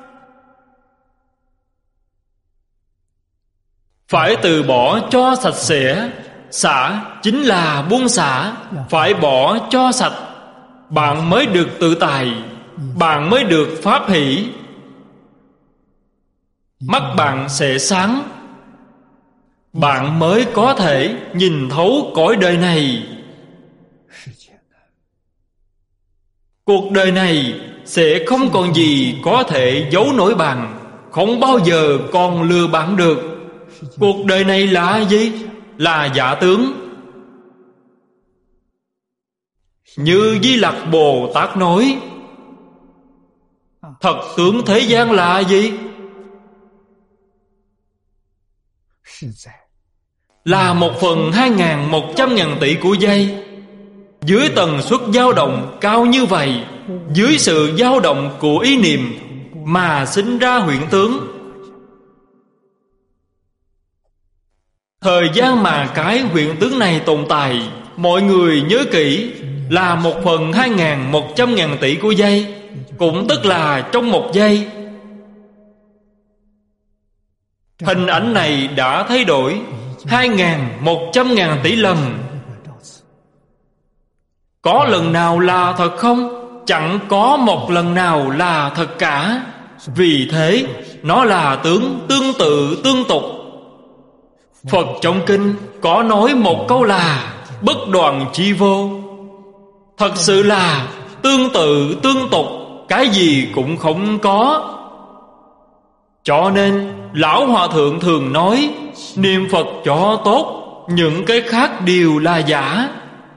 phải từ bỏ cho sạch sẽ. Xả chính là buông xả. Phải bỏ cho sạch, bạn mới được tự tại, bạn mới được pháp hỷ. Mắt bạn sẽ sáng, bạn mới có thể nhìn thấu cõi đời này. Cuộc đời này sẽ không còn gì có thể giấu nổi bạn, không bao giờ còn lừa bạn được. Cuộc đời này là gì? Là giả tướng. Như Di Lặc Bồ Tát nói, thật tướng thế gian là gì? Là 1/2100.000 tỷ của giây. Dưới tần suất dao động cao như vậy, dưới sự dao động của ý niệm mà sinh ra huyễn tướng. Thời gian mà cái huyễn tướng này tồn tại, mọi người nhớ kỹ, là 1/2100.000 tỷ của giây, cũng tức là trong một giây. Hình ảnh này đã thay đổi 2.100.000 tỷ lần. Có lần nào là thật không? Chẳng có một lần nào là thật cả. Vì thế nó là tướng tương tự tương tục. Phật trong kinh có nói một câu là bất đoạn chi vô. Thật sự là tương tự tương tục, cái gì cũng không có. Cho nên Lão Hòa Thượng thường nói, niệm Phật cho tốt, những cái khác đều là giả.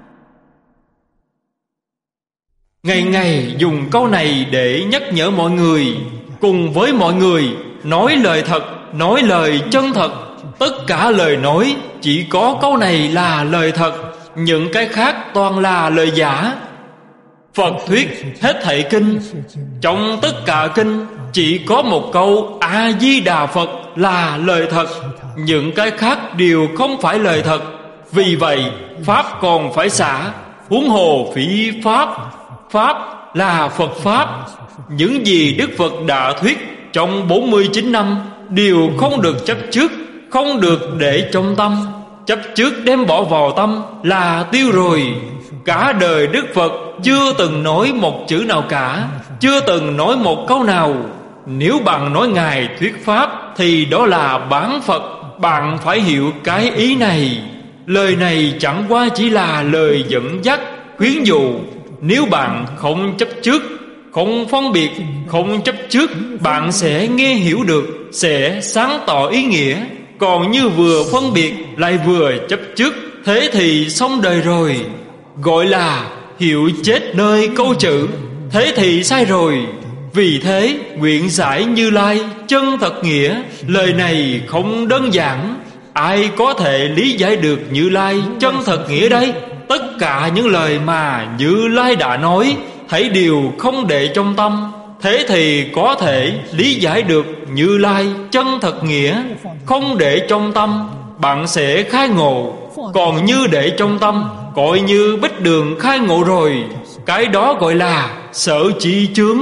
Ngày ngày dùng câu này để nhắc nhở mọi người, cùng với mọi người nói lời thật, nói lời chân thật. Tất cả lời nói chỉ có câu này là lời thật, những cái khác toàn là lời giả. Phật thuyết hết thảy kinh, trong tất cả kinh chỉ có một câu A-di-đà Phật là lời thật, những cái khác đều không phải lời thật. Vì vậy Pháp còn phải xả, huống hồ phi Pháp. Pháp là Phật Pháp. Những gì Đức Phật đã thuyết trong 49 năm đều không được chấp trước, không được để trong tâm. Chấp trước đem bỏ vào tâm là tiêu rồi. Cả đời Đức Phật chưa từng nói một chữ nào cả, chưa từng nói một câu nào. Nếu bạn nói Ngài thuyết Pháp thì đó là bán Phật. Bạn phải hiểu cái ý này. Lời này chẳng qua chỉ là lời dẫn dắt, khuyến dụ. Nếu bạn không chấp trước, không phân biệt, không chấp trước, bạn sẽ nghe hiểu được, sẽ sáng tỏ ý nghĩa. Còn như vừa phân biệt lại vừa chấp trước, thế thì xong đời rồi. Gọi là hiệu chết nơi câu chữ. Thế thì sai rồi. Vì thế nguyện giải Như Lai chân thật nghĩa. Lời này không đơn giản. Ai có thể lý giải được Như Lai chân thật nghĩa đây? Tất cả những lời mà Như Lai đã nói thảy đều không để trong tâm. Thế thì có thể lý giải được Như Lai chân thật nghĩa. Không để trong tâm, bạn sẽ khai ngộ. Còn như để trong tâm, coi như bích đường khai ngộ rồi. Cái đó gọi là sở chi chướng.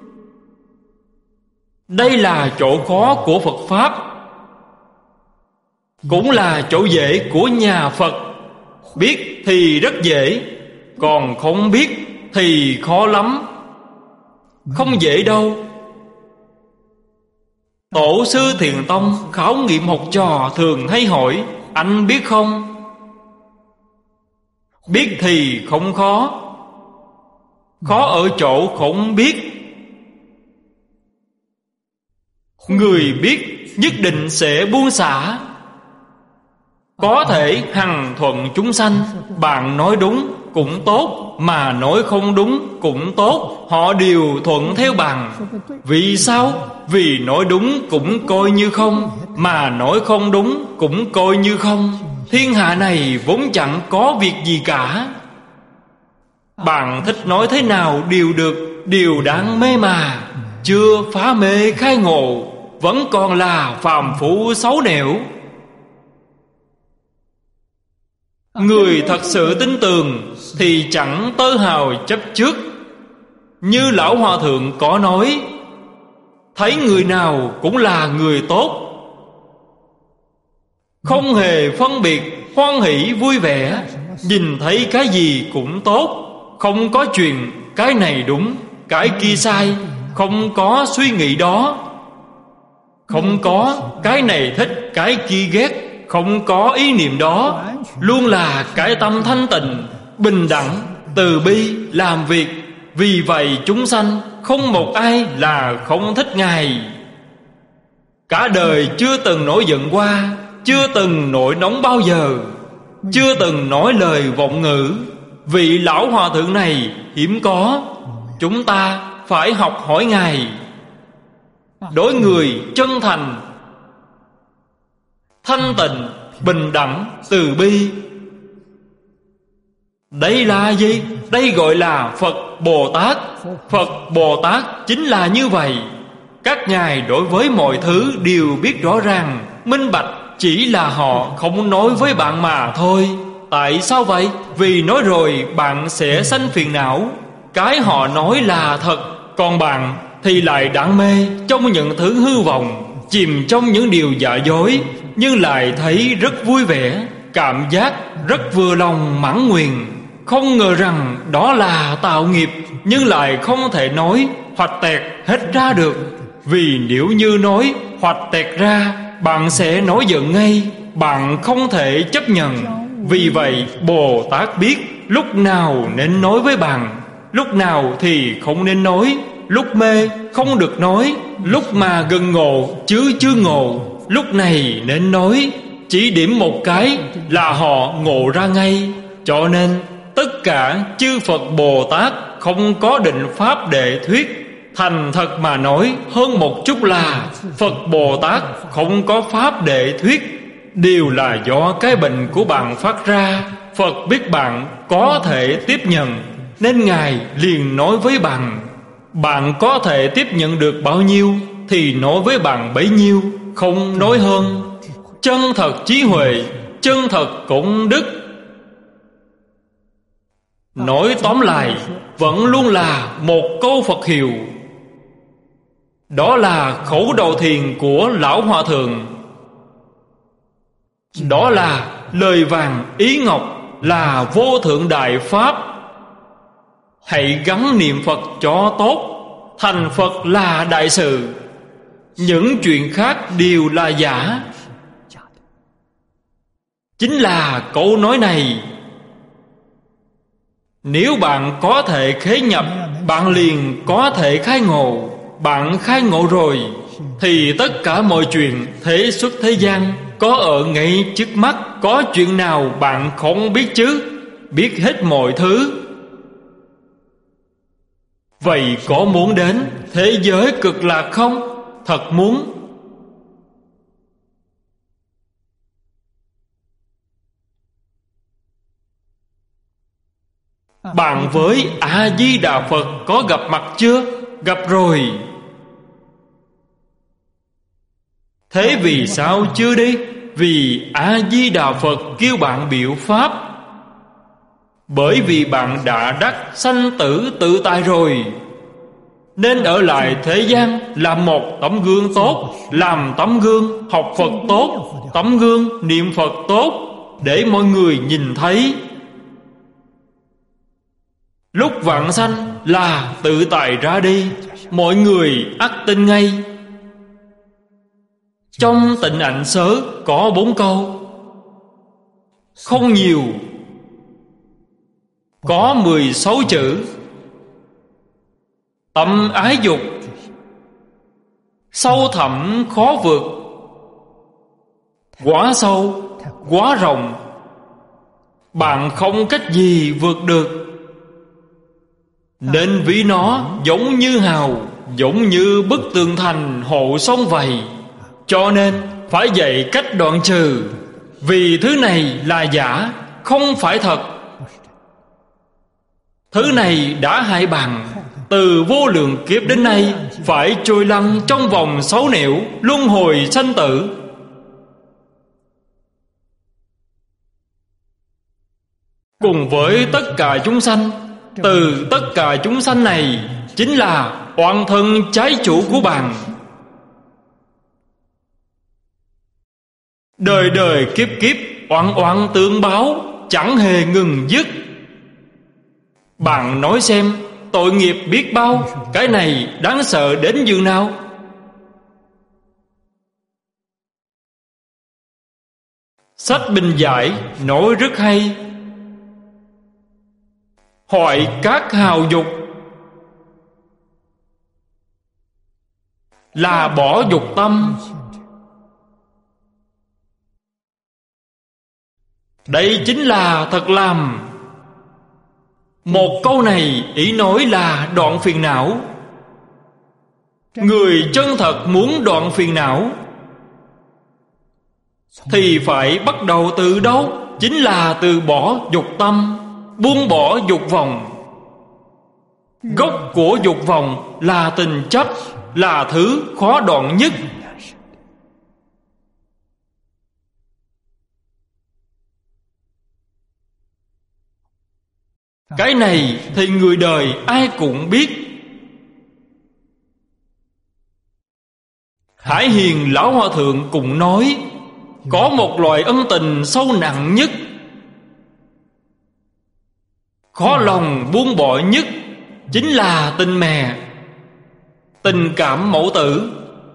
Đây là chỗ khó của Phật Pháp, cũng là chỗ dễ của nhà Phật. Biết thì rất dễ, còn không biết thì khó lắm. Không dễ đâu. Tổ sư Thiền Tông khảo nghiệm học trò thường hay hỏi: anh biết không? Biết thì không khó. Khó ở chỗ không biết. Người biết nhất định sẽ buông xả, có thể hằng thuận chúng sanh. Bạn nói đúng cũng tốt, mà nói không đúng cũng tốt, họ đều thuận theo bạn. Vì sao? Vì nói đúng cũng coi như không, mà nói không đúng cũng coi như không. Thiên hạ này vốn chẳng có việc gì cả. Bạn thích nói thế nào đều được, đều đáng mê mà. Chưa phá mê khai ngộ, vẫn còn là phàm phu xấu nẻo. Người thật sự tin tưởng thì chẳng tơ hào chấp trước. Như Lão Hòa Thượng có nói: thấy người nào cũng là người tốt, không hề phân biệt, hoan hỷ vui vẻ. Nhìn thấy cái gì cũng tốt, không có chuyện cái này đúng, cái kia sai. Không có suy nghĩ đó. Không có cái này thích, cái kia ghét. Không có ý niệm đó. Luôn là cái tâm thanh tịnh, bình đẳng, từ bi làm việc. Vì vậy chúng sanh không một ai là không thích Ngài. Cả đời chưa từng nổi giận qua, chưa từng nổi nóng bao giờ, chưa từng nói lời vọng ngữ. Vị Lão Hòa Thượng này hiếm có. Chúng ta phải học hỏi Ngài. Đối người chân thành, thanh tịnh, bình đẳng, từ bi. Đây là gì? Đây gọi là Phật Bồ Tát. Phật Bồ Tát chính là như vậy. Các ngài đối với mọi thứ đều biết rõ ràng, minh bạch. Chỉ là họ không nói với bạn mà thôi. Tại sao vậy? Vì nói rồi bạn sẽ sanh phiền não. Cái họ nói là thật, còn bạn thì lại đam mê trong những thứ hư vọng, chìm trong những điều giả dối, nhưng lại thấy rất vui vẻ, cảm giác rất vừa lòng mãn nguyện. Không ngờ rằng đó là tạo nghiệp, nhưng lại không thể nói hoạch tẹt hết ra được. Vì nếu như nói hoạch tẹt ra, bạn sẽ nổi giận ngay. Bạn không thể chấp nhận. Vì vậy Bồ Tát biết lúc nào nên nói với bạn, lúc nào thì không nên nói. Lúc mê không được nói, lúc mà gần ngộ chứ chưa ngộ, lúc này nên nói. Chỉ điểm một cái là họ ngộ ra ngay. Cho nên tất cả chư Phật Bồ Tát không có định pháp để thuyết. Thành thật mà nói hơn một chút là Phật Bồ Tát không có pháp để thuyết. Đều là do cái bệnh của bạn phát ra. Phật biết bạn có thể tiếp nhận, nên Ngài liền nói với bạn. Bạn có thể tiếp nhận được bao nhiêu thì nói với bạn bấy nhiêu, không nói hơn. Chân thật trí huệ, chân thật công đức. Nói tóm lại vẫn luôn là một câu Phật hiệu. Đó là khẩu đầu thiền của Lão Hòa Thượng. Đó là lời vàng ý ngọc, là vô thượng đại pháp. Hãy gắn niệm Phật cho tốt, thành Phật là đại sự. Những chuyện khác đều là giả. Chính là câu nói này. Nếu bạn có thể khế nhập, bạn liền có thể khai ngộ. Bạn khai ngộ rồi thì tất cả mọi chuyện thế xuất thế gian có ở ngay trước mắt. Có chuyện nào bạn không biết chứ? Biết hết mọi thứ. Vậy có muốn đến thế giới cực lạc không? Thật muốn. Bạn với A-di-đà Phật có gặp mặt chưa? Gặp rồi. Thế vì sao chưa đi? Vì A-di-đà Phật kêu bạn biểu pháp. Bởi vì bạn đã đắc sanh tử tự tại rồi, nên ở lại thế gian làm một tấm gương tốt. Làm tấm gương học Phật tốt, tấm gương niệm Phật tốt, để mọi người nhìn thấy. Lúc vãng sanh là tự tại ra đi, mọi người ắt tin ngay. Trong Tịnh Hạnh Sớ có 4 câu, không nhiều, có 16 chữ. Tâm ái dục sâu thẳm khó vượt, quá sâu, quá rộng, bạn không cách gì vượt được. Nên ví nó giống như hào, giống như bức tường thành hộ sông vậy. Cho nên phải dạy cách đoạn trừ, vì thứ này là giả, không phải thật. Thứ này đã hại bạn, từ vô lượng kiếp đến nay phải trôi lăn trong vòng 6 nẻo luân hồi sanh tử. Cùng với tất cả chúng sanh, từ tất cả chúng sanh này chính là oan thân trái chủ của bạn. Đời đời kiếp kiếp oan oan tương báo, chẳng hề ngừng dứt. Bạn nói xem, tội nghiệp biết bao, cái này đáng sợ đến nhường nào? Sách Bình Giải nói rất hay: hoại các hào dục là bỏ dục tâm. Đây chính là thật làm. Một câu này ý nói là đoạn phiền não. Người chân thật muốn đoạn phiền não thì phải bắt đầu từ đâu? Chính là từ bỏ dục tâm, buông bỏ dục vọng. Gốc của dục vọng là tình chấp, là thứ khó đoạn nhất. Cái này thì người đời ai cũng biết. Hải Hiền Lão Hòa Thượng cũng nói, có một loại ân tình sâu nặng nhất, khó lòng buông bỏ nhất, chính là tình mẹ, tình cảm mẫu tử.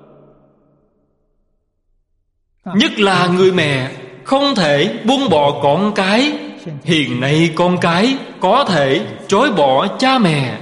Nhất là người mẹ không thể buông bỏ con cái. Hiện nay con cái có thể chối bỏ cha mẹ.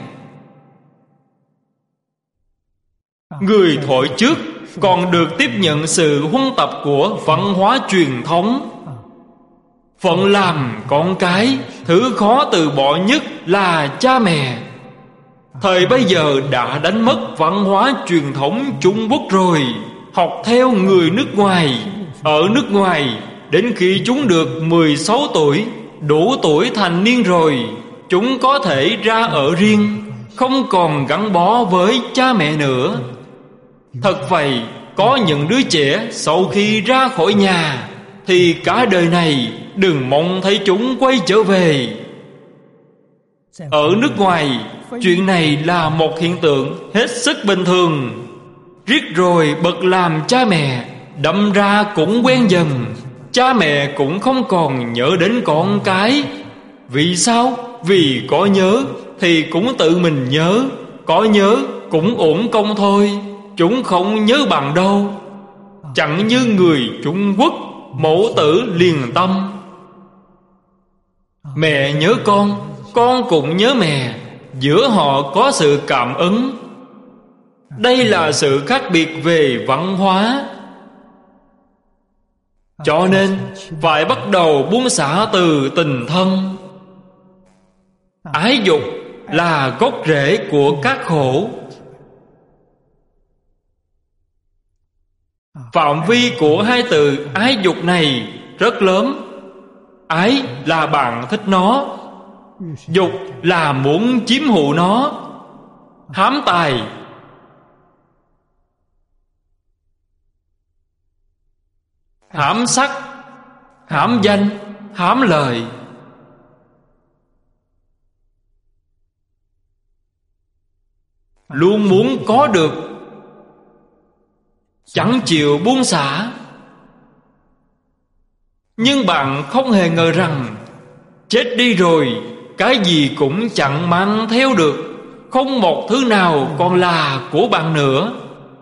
Người thổi trước còn được tiếp nhận sự huân tập của văn hóa truyền thống. Phận làm con cái, thứ khó từ bỏ nhất là cha mẹ. Thời bây giờ đã đánh mất văn hóa truyền thống Trung Quốc rồi, học theo người nước ngoài. Ở nước ngoài, đến khi chúng được 16 tuổi, đủ tuổi thành niên rồi, chúng có thể ra ở riêng, không còn gắn bó với cha mẹ nữa. Thật vậy, có những đứa trẻ sau khi ra khỏi nhà thì cả đời này đừng mong thấy chúng quay trở về. Ở nước ngoài, chuyện này là một hiện tượng hết sức bình thường. Riết rồi bậc làm cha mẹ, đâm ra cũng quen dần. Cha mẹ cũng không còn nhớ đến con cái. Vì sao? Vì có nhớ thì cũng tự mình nhớ, có nhớ cũng uổng công thôi. Chúng không nhớ bằng đâu. Chẳng như người Trung Quốc, mẫu tử liền tâm. Mẹ nhớ con cũng nhớ mẹ. Giữa họ có sự cảm ứng. Đây là sự khác biệt về văn hóa. Cho nên phải bắt đầu buông xả từ tình thân. Ái dục là gốc rễ của các khổ. Phạm vi của hai từ ái dục này rất lớn. Ái là bạn thích nó, dục là muốn chiếm hữu nó. Hám tài, hám sắc, hám danh, hám lợi. Luôn muốn có được, chẳng chịu buông xả. Nhưng bạn không hề ngờ rằng chết đi rồi, cái gì cũng chẳng mang theo được. Không một thứ nào còn là của bạn nữa.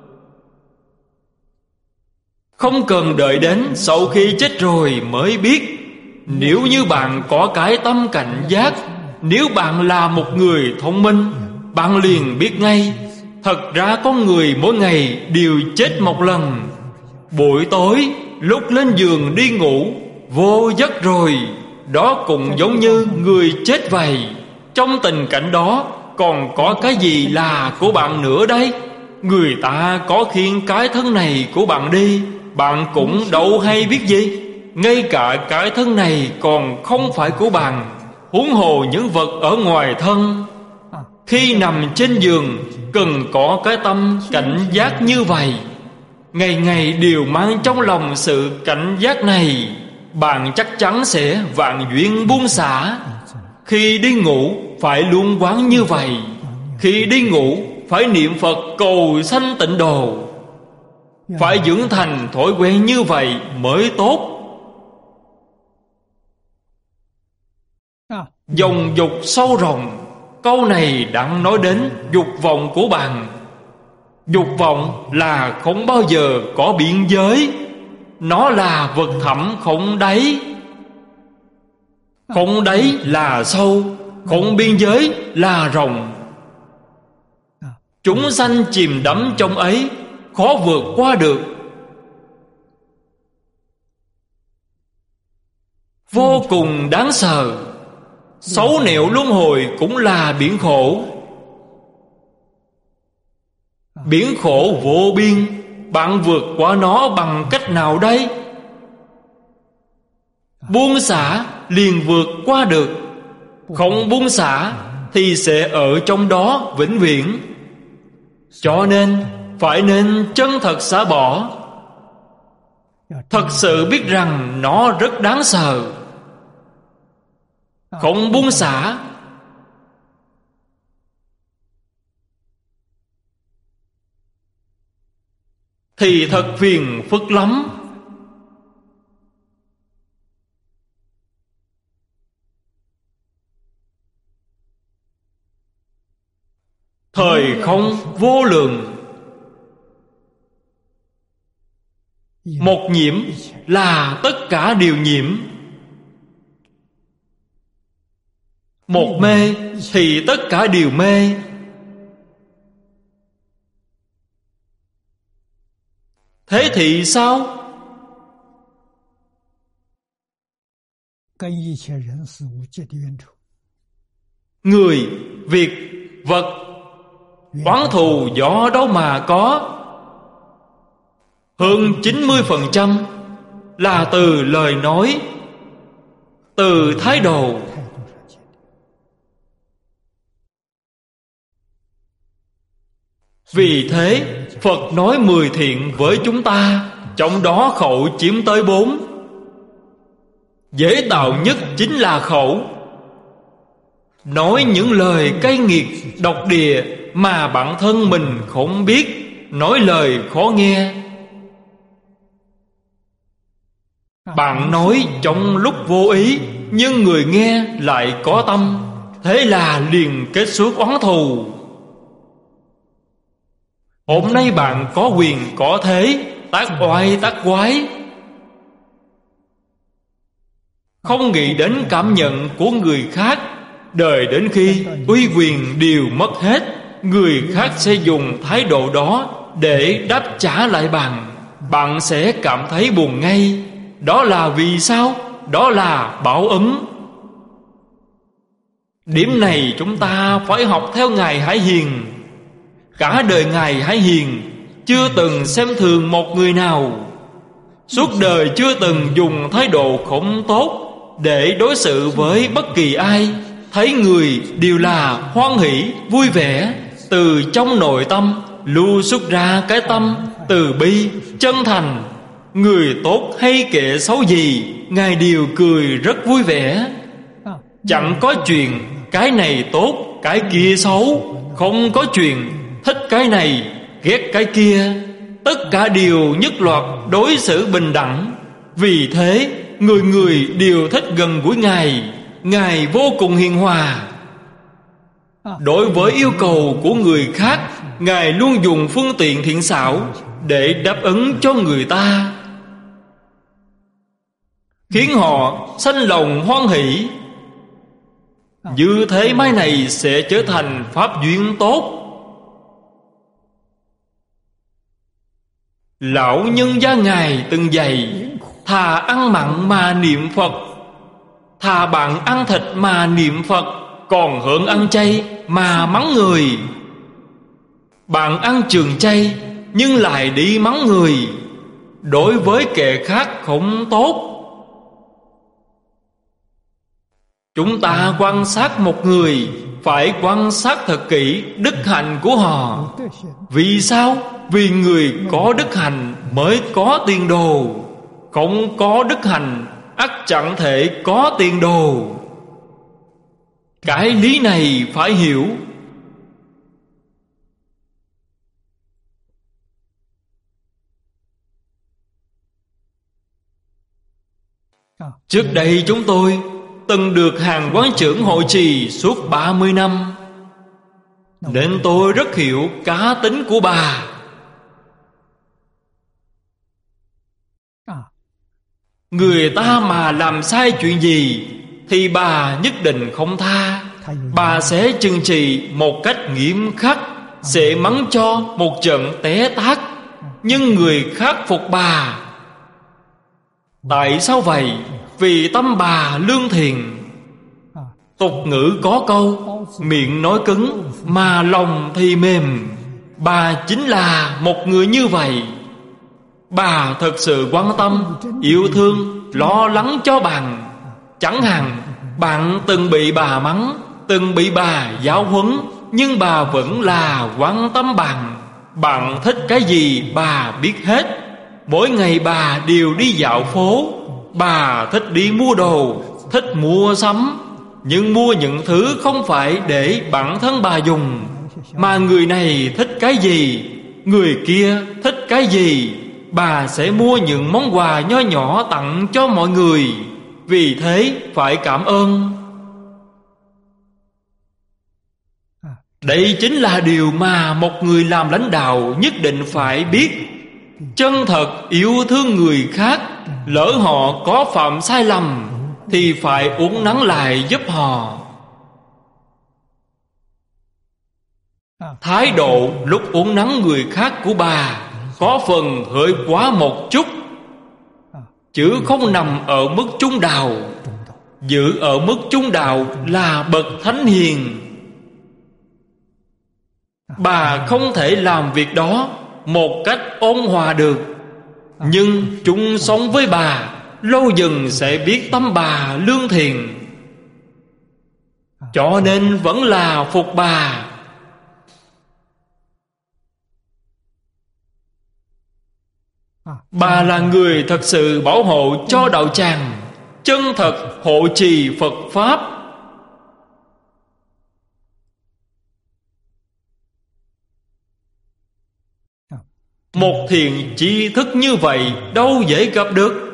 Không cần đợi đến sau khi chết rồi mới biết. Nếu như bạn có cái tâm cảnh giác, nếu bạn là một người thông minh, bạn liền biết ngay. Thật ra con người mỗi ngày đều chết một lần. Buổi tối lúc lên giường đi ngủ, vô giấc rồi, đó cũng giống như người chết vậy. Trong tình cảnh đó còn có cái gì là của bạn nữa đấy? Người ta có khiêng cái thân này của bạn đi, bạn cũng đâu hay biết gì. Ngay cả cái thân này còn không phải của bạn, huống hồ những vật ở ngoài thân. Khi nằm trên giường cần có cái tâm cảnh giác như vậy. Ngày ngày đều mang trong lòng sự cảnh giác này, bạn chắc chắn sẽ vạn duyên buông xả. Khi đi ngủ phải luôn quán như vậy. Khi đi ngủ phải niệm Phật cầu sanh tịnh độ. Phải dưỡng thành thói quen như vậy mới tốt. Dòng dục sâu rộng, câu này đang nói đến dục vọng của bạn. Dục vọng là không bao giờ có biên giới. Nó là vực thẳm không đáy. Không đáy là sâu, không biên giới là rộng. Chúng sanh chìm đắm trong ấy, khó vượt qua được. Vô cùng đáng sợ. Xấu nẻo luân hồi cũng là biển khổ. Biển khổ vô biên, bạn vượt qua nó bằng cách nào đây? Buông xả liền vượt qua được. Không buông xả thì sẽ ở trong đó vĩnh viễn. Cho nên phải nên chân thật xả bỏ. Thật sự biết rằng nó rất đáng sợ. Không buông xả thì thật phiền phức lắm. Thời không vô lượng. Một nhiễm là tất cả đều nhiễm. Một mê thì tất cả đều mê. Thế thì sao? Người, việc, vật, oán thù do đâu mà có. Hơn 90% là từ lời nói, từ thái độ. Vì thế Phật nói 10 thiện với chúng ta, trong đó khẩu chiếm tới 4. Dễ tạo nhất chính là khẩu. Nói những lời cay nghiệt, độc địa mà bản thân mình không biết, nói lời khó nghe. Bạn nói trong lúc vô ý, nhưng người nghe lại có tâm, thế là liền kết xuất oán thù. Hôm nay bạn có quyền có thế, tác oai tác quái, không nghĩ đến cảm nhận của người khác. Đợi đến khi uy quyền đều mất hết, người khác sẽ dùng thái độ đó để đáp trả lại bạn. Bạn sẽ cảm thấy buồn ngay. Đó là vì sao? Đó là báo ứng. Điểm này chúng ta phải học theo Ngài Hải Hiền. Cả đời Ngài Hải Hiền chưa từng xem thường một người nào, suốt đời chưa từng dùng thái độ không tốt để đối xử với bất kỳ ai. Thấy người đều là hoan hỷ, vui vẻ, từ trong nội tâm lưu xuất ra cái tâm từ bi, chân thành. Người tốt hay kẻ xấu gì, Ngài đều cười rất vui vẻ. Chẳng có chuyện cái này tốt, cái kia xấu. Không có chuyện thích cái này, ghét cái kia. Tất cả đều nhất loạt đối xử bình đẳng. Vì thế người người đều thích gần gũi Ngài. Ngài vô cùng hiền hòa. Đối với yêu cầu của người khác, Ngài luôn dùng phương tiện thiện xảo để đáp ứng cho người ta, khiến họ sanh lòng hoan hỷ. Như thế mai này sẽ trở thành pháp duyên tốt. Lão nhân gia Ngài từng dạy: thà ăn mặn mà niệm Phật, thà bạn ăn thịt mà niệm Phật, còn hơn ăn chay mà mắng người. Bạn ăn trường chay nhưng lại đi mắng người, đối với kẻ khác không tốt. Chúng ta quan sát một người phải quan sát thật kỹ đức hạnh của họ. Vì sao? Vì người có đức hạnh mới có tiền đồ. Không có đức hạnh ắt chẳng thể có tiền đồ. Cái lý này phải hiểu. Trước đây chúng tôi từng được hàng quán trưởng hộ trì suốt 30 năm, nên tôi rất hiểu cá tính của bà. Người ta mà làm sai chuyện gì thì bà nhất định không tha. Bà sẽ trừng trị một cách nghiêm khắc, sẽ mắng cho một trận té tát. Nhưng người khác phục bà. Tại sao vậy? Vì tâm bà lương thiện. Tục ngữ có câu: miệng nói cứng mà lòng thì mềm. Bà chính là một người như vậy. Bà thật sự quan tâm, yêu thương, lo lắng cho bạn. Chẳng hạn bạn từng bị bà mắng, từng bị bà giáo huấn, nhưng bà vẫn là quan tâm bạn. Bạn thích cái gì bà biết hết. Mỗi ngày bà đều đi dạo phố. Bà thích đi mua đồ, thích mua sắm, nhưng mua những thứ không phải để bản thân bà dùng. Mà người này thích cái gì, người kia thích cái gì, bà sẽ mua những món quà nho nhỏ tặng cho mọi người. Vì thế phải cảm ơn. Đây chính là điều mà một người làm lãnh đạo nhất định phải biết. Chân thật yêu thương người khác. Lỡ họ có phạm sai lầm thì phải uốn nắn lại giúp họ. Thái độ lúc uốn nắn người khác của bà có phần hơi quá một chút, chứ không nằm ở mức trung đạo. Giữ ở mức trung đạo là bậc thánh hiền. Bà không thể làm việc đó một cách ôn hòa được, nhưng chung sống với bà, lâu dần sẽ biết tâm bà lương thiện, cho nên vẫn là phục bà. Bà là người thật sự bảo hộ cho đạo tràng, chân thật hộ trì Phật Pháp. Một thiện tri thức như vậy đâu dễ gặp được.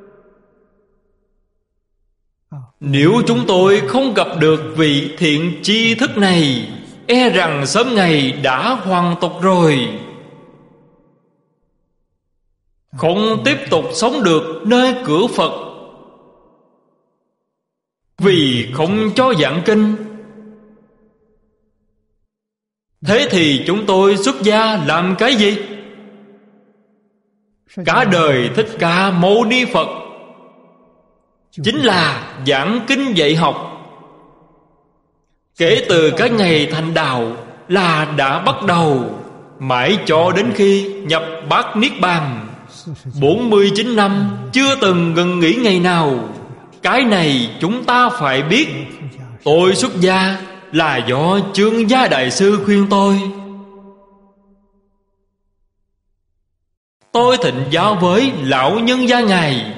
Nếu chúng tôi không gặp được vị thiện tri thức này, e rằng sớm ngày đã hoàn tục rồi, không tiếp tục sống được nơi cửa Phật. Vì không cho giảng kinh, thế thì chúng tôi xuất gia làm cái gì? Cả đời Thích Ca Mâu Ni Phật chính là giảng kinh dạy học. Kể từ cái ngày thành đạo là đã bắt đầu, mãi cho đến khi nhập bát Niết Bàn, 49 năm chưa từng ngừng nghỉ ngày nào. Cái này chúng ta phải biết. Tôi xuất gia là do Chương Gia Đại Sư khuyên tôi. Tôi thịnh giáo với lão nhân gia Ngài.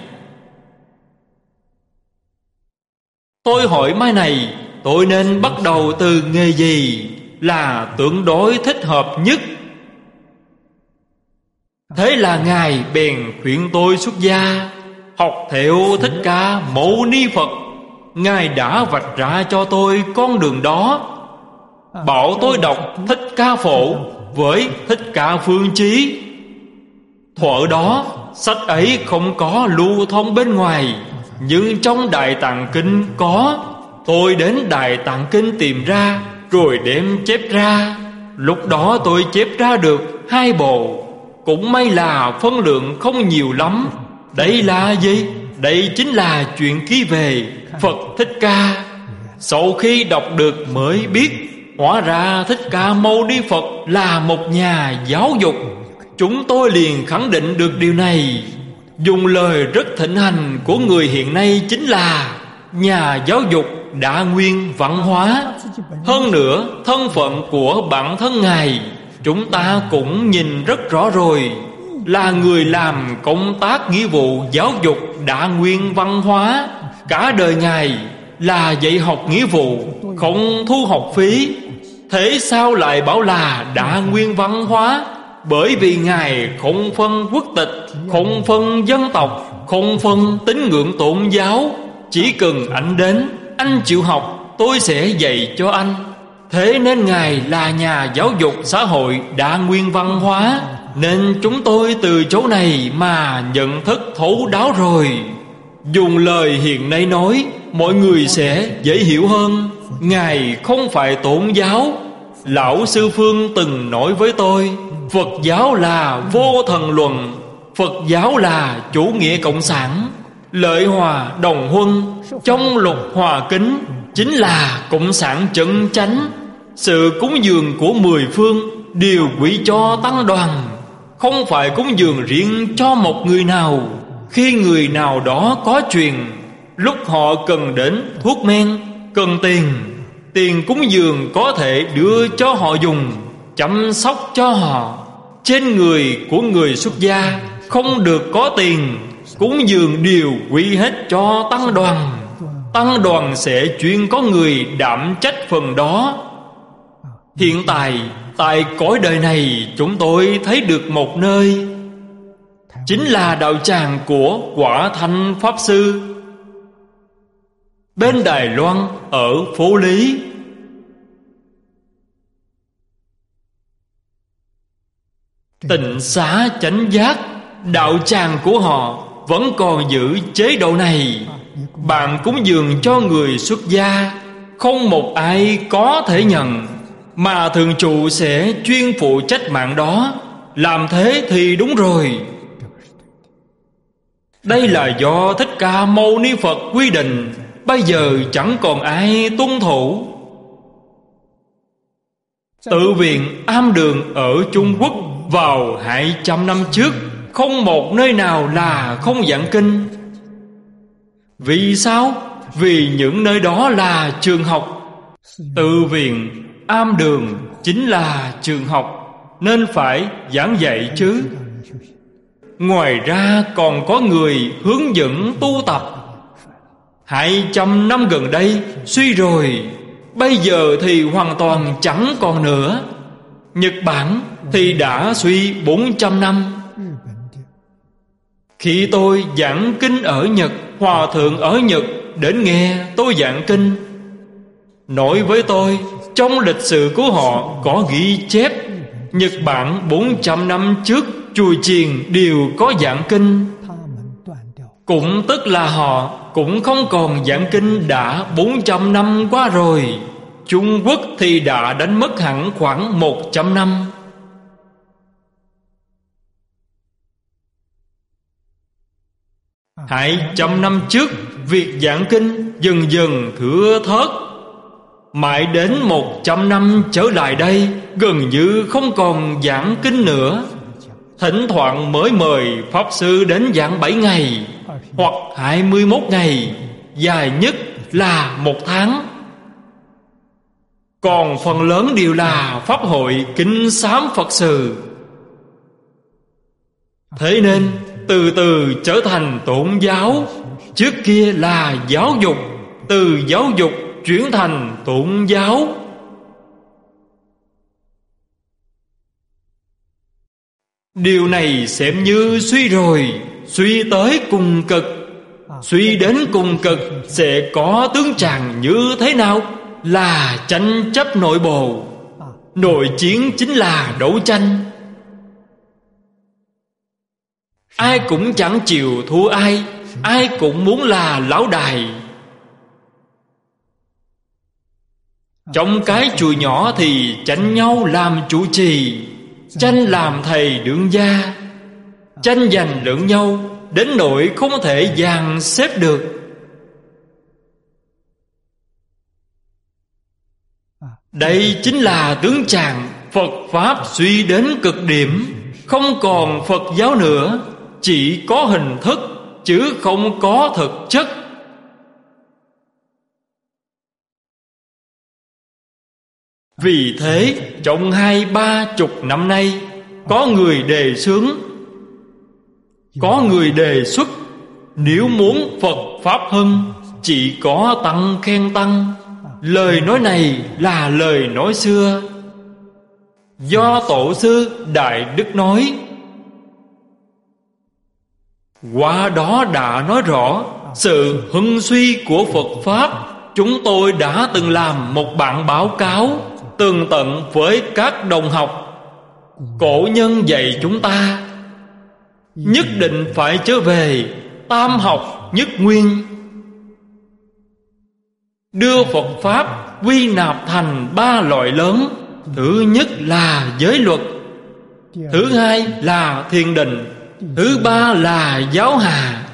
Tôi hỏi mai này tôi nên bắt đầu từ nghề gì là tương đối thích hợp nhất. Thế là Ngài bèn khuyên tôi xuất gia, học theo Thích Ca Mâu Ni Phật. Ngài đã vạch ra cho tôi con đường đó, bảo tôi đọc Thích Ca Phổ với Thích Ca Phương Chí. Thuở đó sách ấy không có lưu thông bên ngoài, nhưng trong Đại Tạng Kinh có. Tôi đến Đại Tạng Kinh tìm ra, rồi đem chép ra. Lúc đó tôi chép ra được 2 bộ. Cũng may là phân lượng không nhiều lắm. Đây là gì? Đây chính là chuyện ký về Phật Thích Ca. Sau khi đọc được mới biết, hóa ra Thích Ca Mâu Ni Phật là một nhà giáo dục. Chúng tôi liền khẳng định được điều này. Dùng lời rất thịnh hành của người hiện nay chính là nhà giáo dục đa nguyên văn hóa. Hơn nữa, thân phận của bản thân Ngài chúng ta cũng nhìn rất rõ rồi, là người làm công tác nghĩa vụ giáo dục đa nguyên văn hóa. Cả đời Ngài là dạy học nghĩa vụ, không thu học phí. Thế sao lại bảo là đa nguyên văn hóa? Bởi vì Ngài không phân quốc tịch, không phân dân tộc, không phân tín ngưỡng tôn giáo. Chỉ cần anh đến, anh chịu học, tôi sẽ dạy cho anh. Thế nên Ngài là nhà giáo dục xã hội đa nguyên văn hóa. Nên chúng tôi từ chỗ này mà nhận thức thấu đáo rồi. Dùng lời hiện nay nói, mọi người sẽ dễ hiểu hơn. Ngài không phải tôn giáo. Lão Sư Phương từng nói với tôi, Phật giáo là vô thần luận, Phật giáo là chủ nghĩa cộng sản. Lợi hòa đồng huân trong Lục Hòa Kính chính là cộng sản chân chánh. Sự cúng dường của 10 phương đều quy cho tăng đoàn, không phải cúng dường riêng cho một người nào. Khi người nào đó có chuyện, lúc họ cần đến thuốc men, cần tiền cúng dường có thể đưa cho họ dùng, chăm sóc cho họ. Trên người của người xuất gia không được có tiền, cúng dường đều quy hết cho tăng đoàn. Tăng đoàn sẽ chuyên có người đảm trách phần đó. Hiện tại tại cõi đời này, chúng tôi thấy được một nơi, chính là đạo tràng của Quả Thanh Pháp Sư bên Đài Loan ở Phố Lý. Tịnh Xá Chánh Giác, đạo tràng của họ vẫn còn giữ chế độ này. Bạn cúng dường cho người xuất gia, không một ai có thể nhận, mà thường trụ sẽ chuyên phụ trách mạng đó. Làm thế thì đúng rồi. Đây là do Thích Ca Mâu Ni Phật quy định. Bây giờ chẳng còn ai tuân thủ. Tự viện Am Đường ở Trung Quốc vào 200 năm trước, không một nơi nào là không giảng kinh. Vì sao? Vì những nơi đó là trường học. Tự viện Am Đường chính là trường học, nên phải giảng dạy chứ. Ngoài ra còn có người hướng dẫn tu tập. 200 năm gần đây suy rồi, bây giờ thì hoàn toàn chẳng còn nữa. Nhật Bản thì đã suy 400 năm. Khi tôi giảng kinh ở Nhật, hòa thượng ở Nhật đến nghe tôi giảng kinh, nói với tôi trong lịch sử của họ có ghi chép Nhật Bản 400 năm trước chùa chiền đều có giảng kinh. Cũng tức là họ cũng không còn giảng kinh đã 400 năm qua rồi. Trung Quốc thì đã đánh mất hẳn khoảng 100 năm. Hai trăm năm trước, việc giảng kinh dần dần thưa thớt. Mãi đến 100 năm trở lại đây, gần như không còn giảng kinh nữa. Thỉnh thoảng mới mời Pháp Sư đến giảng 7 ngày hoặc 21 ngày, dài nhất là 1 tháng. Còn phần lớn đều là pháp hội kính sám Phật sự. Thế nên từ từ trở thành tôn giáo. Trước kia là giáo dục, từ giáo dục chuyển thành tôn giáo. Điều này xem như suy rồi, suy tới cùng cực. Suy đến cùng cực sẽ có tướng trạng như thế nào? Là tranh chấp nội bộ. Nội chiến chính là đấu tranh. Ai cũng chẳng chịu thua ai, ai cũng muốn là lão đại. Trong cái chùa nhỏ thì tranh nhau làm chủ trì, tranh làm thầy đương gia, tranh giành lẫn nhau đến nỗi không thể dàn xếp được. Đây chính là tướng trạng Phật Pháp suy đến cực điểm. Không còn Phật giáo nữa, chỉ có hình thức chứ không có thực chất. Vì thế trong 20-30 năm nay, có người đề xướng, có người đề xuất, nếu muốn Phật Pháp hưng, chỉ có tăng khen tăng. Lời nói này là lời nói xưa, do Tổ sư Đại Đức nói. Qua đó đã nói rõ sự hưng suy của Phật Pháp. Chúng tôi đã từng làm một bản báo cáo tường tận với các đồng học. Cổ nhân dạy chúng ta nhất định phải trở về tam học nhất nguyên, đưa Phật Pháp quy nạp thành 3 loại lớn. Thứ nhất là giới luật, thứ hai là thiền định, thứ ba là giáo hạ.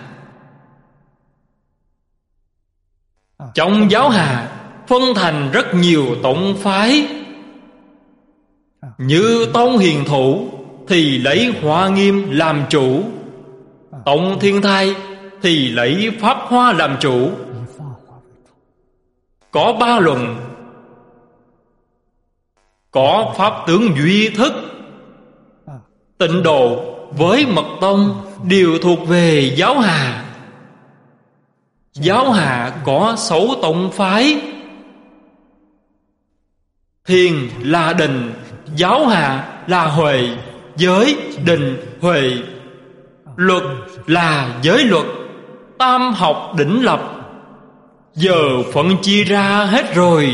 Trong giáo hạ phân thành rất nhiều tông phái. Như Tông Hiền Thủ thì lấy Hoa Nghiêm làm chủ, Tông Thiên Thai thì lấy Pháp Hoa làm chủ. Có 3 luận. Có Pháp tướng duy thức. Tịnh Độ với Mật Tông đều thuộc về giáo hạ. Giáo hạ có 6 tông phái. Thiền là định, giáo hạ là huệ, giới định huệ. Luật là giới luật, tam học đỉnh lập. Giờ phân chia ra hết rồi.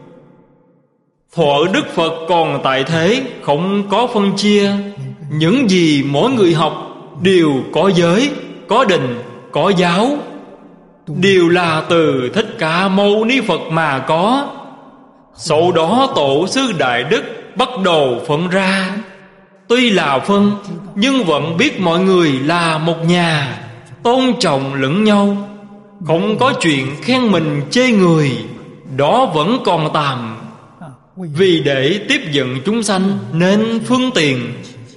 Thuở Đức Phật còn tại thế không có phân chia. Những gì mỗi người học đều có giới, có định, có giáo, đều là từ Thích Ca Mâu Ni Phật mà có. Sau đó Tổ sư Đại Đức bắt đầu phân ra. Tuy là phân, nhưng vẫn biết mọi người là một nhà, tôn trọng lẫn nhau, không có chuyện khen mình chê người. Đó vẫn còn tạm. Vì để tiếp dẫn chúng sanh nên phương tiện.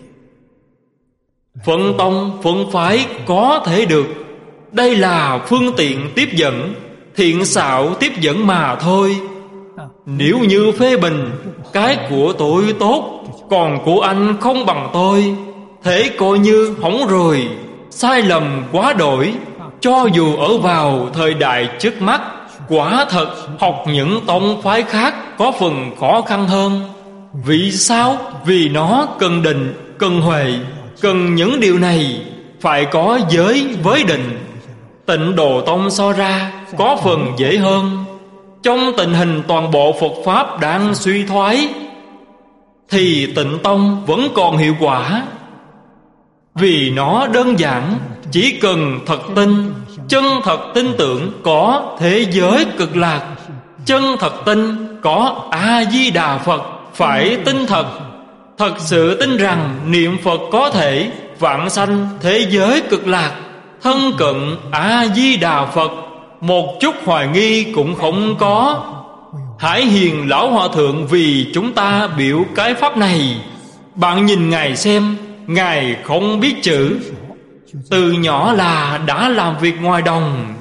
Phân tông, phân phái có thể được. Đây là phương tiện tiếp dẫn, thiện xạo tiếp dẫn mà thôi. Nếu như phê bình cái của tôi tốt, còn của anh không bằng tôi, thế coi như hỏng rồi, sai lầm quá đổi. Cho dù ở vào thời đại trước mắt, quả thật học những tông phái khác có phần khó khăn hơn. Vì sao? Vì nó cần định, cần huệ, cần những điều này. Phải có giới với định. Tịnh Độ Tông so ra có phần dễ hơn. Trong tình hình toàn bộ Phật Pháp đang suy thoái, thì Tịnh Tông vẫn còn hiệu quả. Vì nó đơn giản, chỉ cần thật tin, chân thật tin tưởng có thế giới cực lạc, chân thật tin có A-di-đà Phật. Phải tin thật, thật sự tin rằng niệm Phật có thể vãng sanh thế giới cực lạc, thân cận A-di-đà Phật, một chút hoài nghi cũng không có. Hải Hiền Lão Hòa Thượng vì chúng ta biểu cái pháp này. Bạn nhìn Ngài xem, Ngài không biết chữ, từ nhỏ là đã làm việc ngoài đồng,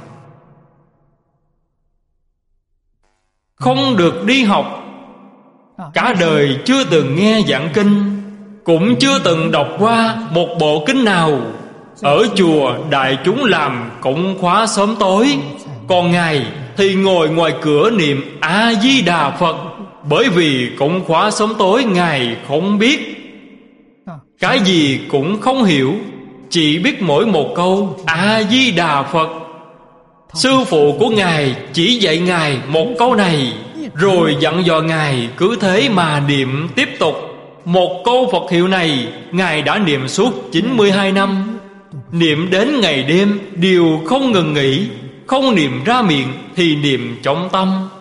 không được đi học, cả đời chưa từng nghe giảng kinh, cũng chưa từng đọc qua một bộ kinh nào. Ở chùa đại chúng làm cúng khóa sớm tối, còn Ngài thì ngồi ngoài cửa niệm A-di-đà Phật. Bởi vì cúng khóa sớm tối Ngài không biết, cái gì cũng không hiểu, chỉ biết mỗi một câu A-di-đà Phật. Sư phụ của Ngài chỉ dạy Ngài một câu này, rồi dặn dò Ngài cứ thế mà niệm tiếp tục. Một câu Phật hiệu này Ngài đã niệm suốt 92 năm, niệm đến ngày đêm đều không ngừng nghỉ. Không niệm ra miệng thì niệm trong tâm,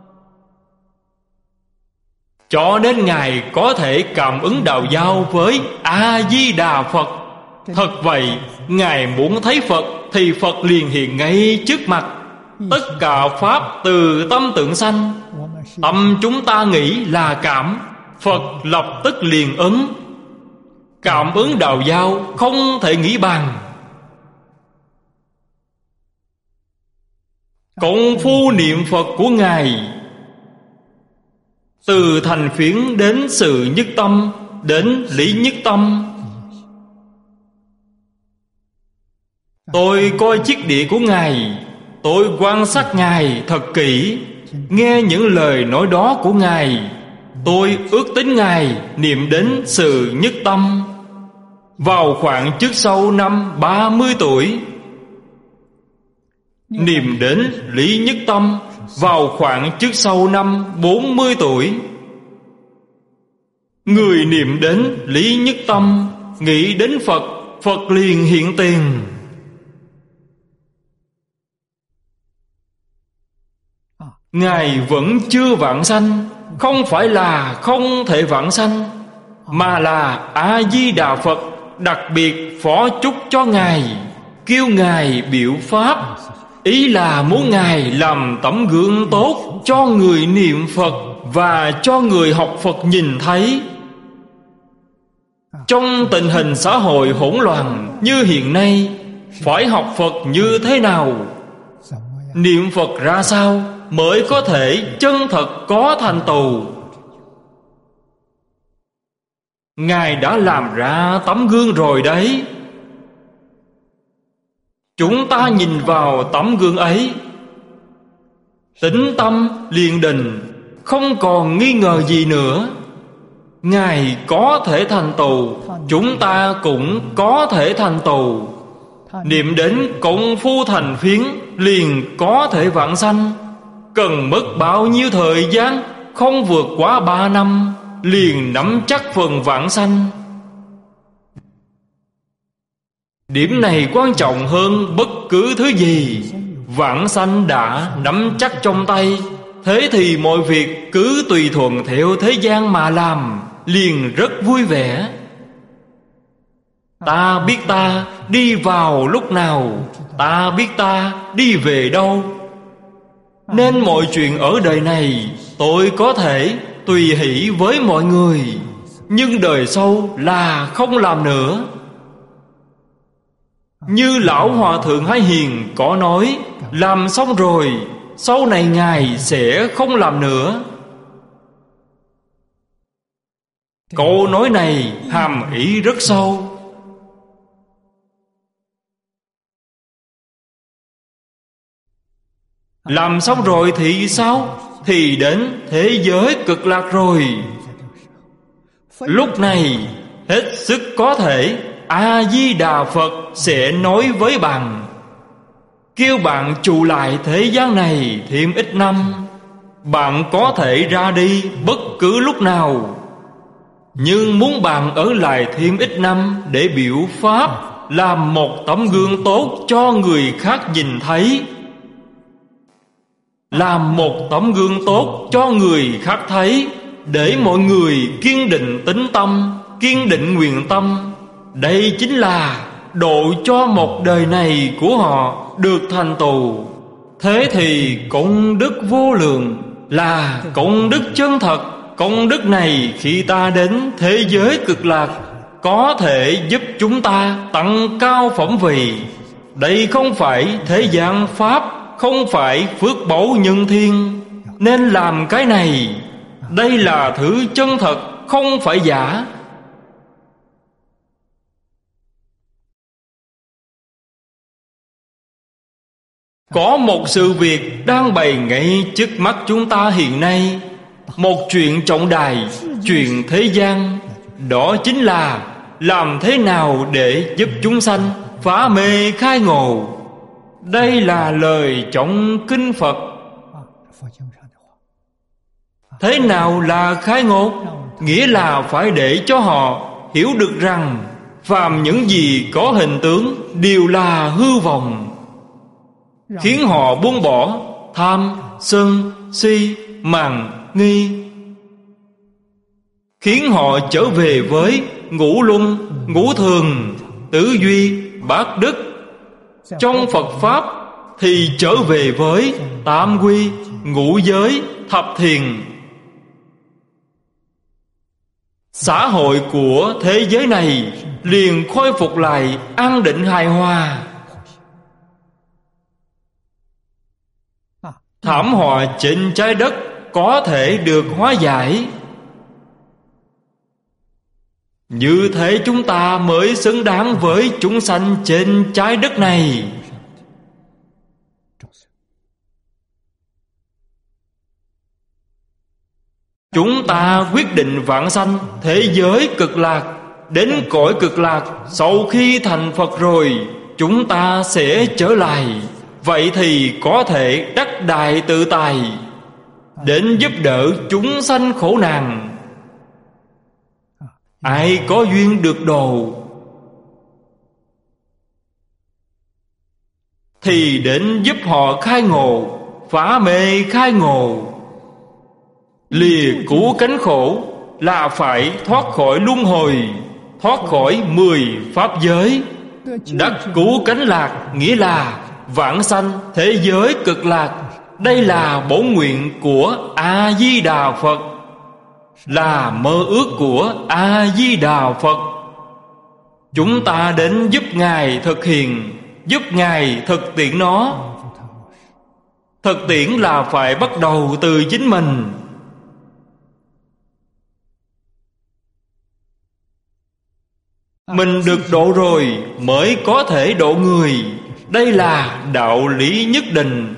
cho đến Ngài có thể cảm ứng đạo giao với A-di-đà Phật. Thật vậy, Ngài muốn thấy Phật thì Phật liền hiện ngay trước mặt. Tất cả pháp từ tâm tưởng sanh. Tâm chúng ta nghĩ là cảm, Phật lập tức liền ứng. Cảm ứng đạo giao không thể nghĩ bàn. Công phu niệm Phật của Ngài, từ thành phiến đến sự nhất tâm, đến lý nhất tâm. Tôi coi chiếc đĩa của Ngài, tôi quan sát Ngài thật kỹ, nghe những lời nói đó của Ngài. Tôi ước tính Ngài niệm đến sự nhất tâm vào khoảng trước sau năm 30 tuổi, niệm đến lý nhất tâm vào khoảng trước sau năm 40 tuổi. Người niệm đến lý nhất tâm, nghĩ đến Phật, Phật liền hiện tiền. Ngài vẫn chưa vãng sanh, không phải là không thể vãng sanh, mà là A-di-đà Phật đặc biệt phó chúc cho Ngài, kêu Ngài biểu pháp. Ý là muốn Ngài làm tấm gương tốt cho người niệm Phật và cho người học Phật nhìn thấy. Trong tình hình xã hội hỗn loạn như hiện nay, phải học Phật như thế nào, niệm Phật ra sao mới có thể chân thật có thành tựu. Ngài đã làm ra tấm gương rồi đấy. Chúng ta nhìn vào tấm gương ấy, tín tâm liền định, không còn nghi ngờ gì nữa. Ngài có thể thành tựu, chúng ta cũng có thể thành tựu. Niệm đến công phu thành phiến liền có thể vãng sanh. Cần mất bao nhiêu thời gian? Không vượt quá 3 năm liền nắm chắc phần vãng sanh. Điểm này quan trọng hơn bất cứ thứ gì. Vãng sanh đã nắm chắc trong tay, thế thì mọi việc cứ tùy thuận theo thế gian mà làm, liền rất vui vẻ. Ta biết ta đi vào lúc nào, ta biết ta đi về đâu. Nên mọi chuyện ở đời này tôi có thể tùy hỷ với mọi người, nhưng đời sau là không làm nữa. Như Lão Hòa Thượng Hải Hiền có nói, làm xong rồi, sau này Ngài sẽ không làm nữa. Câu nói này hàm ý rất sâu. Làm xong rồi thì sao? Thì đến thế giới cực lạc rồi. Lúc này hết sức có thể A-di-đà Phật sẽ nói với bạn, kêu bạn trụ lại thế gian này thêm ít năm. Bạn có thể ra đi bất cứ lúc nào, nhưng muốn bạn ở lại thêm ít năm để biểu pháp, làm một tấm gương tốt cho người khác nhìn thấy. Làm một tấm gương tốt cho người khác thấy, để mọi người kiên định tín tâm, kiên định nguyện tâm. Đây chính là độ cho một đời này của họ được thành tựu. Thế thì công đức vô lượng, là công đức chân thật. Công đức này khi ta đến thế giới cực lạc có thể giúp chúng ta tăng cao phẩm vị. Đây không phải thế gian pháp, không phải phước báu nhân thiên, nên làm cái này. Đây là thứ chân thật, không phải giả. Có một sự việc đang bày ngay trước mắt chúng ta hiện nay, một chuyện trọng đại, chuyện thế gian. Đó chính là làm thế nào để giúp chúng sanh phá mê khai ngộ. Đây là lời trong kinh Phật. Thế nào là khai ngộ? Nghĩa là phải để cho họ hiểu được rằng phàm những gì có hình tướng đều là hư vọng, khiến họ buông bỏ tham, sân, si, màng, nghi, khiến họ trở về với ngũ luân, ngũ thường, tứ duy, bát đức. Trong Phật Pháp thì trở về với tam quy, ngũ giới, thập thiền. Xã hội của thế giới này liền khôi phục lại an định hài hòa. Thảm họa trên trái đất có thể được hóa giải. Như thế chúng ta mới xứng đáng với chúng sanh trên trái đất này. Chúng ta quyết định vãng sanh thế giới cực lạc. Đến cõi cực lạc, sau khi thành Phật rồi, chúng ta sẽ trở lại. Vậy thì có thể đắc đại tự tài, đến giúp đỡ chúng sanh khổ nạn. Ai có duyên được độ thì đến giúp họ khai ngộ, phá mê khai ngộ. Lìa cứu cánh khổ là phải thoát khỏi luân hồi, thoát khỏi 10 pháp giới. Đắc cứu cánh lạc nghĩa là vãng sanh thế giới cực lạc. Đây là bổn nguyện của A-di-đà Phật, là mơ ước của A-di-đà Phật. Chúng ta đến giúp Ngài thực hiện, giúp Ngài thực tiễn nó. Thực tiễn là phải bắt đầu từ chính mình. Mình được độ rồi mới có thể độ người. Đây là đạo lý nhất định.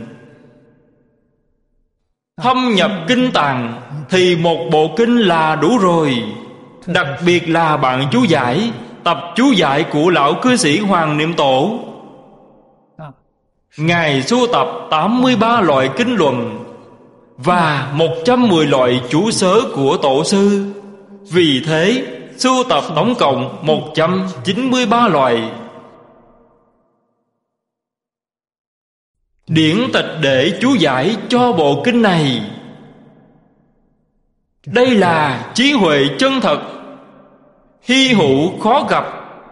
Thâm nhập kinh tạng thì một bộ kinh là đủ rồi. Đặc biệt là bạn chú giải, tập chú giải của lão cư sĩ Hoàng Niệm Tổ. Ngài sưu tập 83 loại kinh luận và 110 loại chú sớ của tổ sư. Vì thế sưu tập tổng cộng 193 loại điển tịch để chú giải cho bộ kinh này. Đây là trí huệ chân thật, hy hữu khó gặp.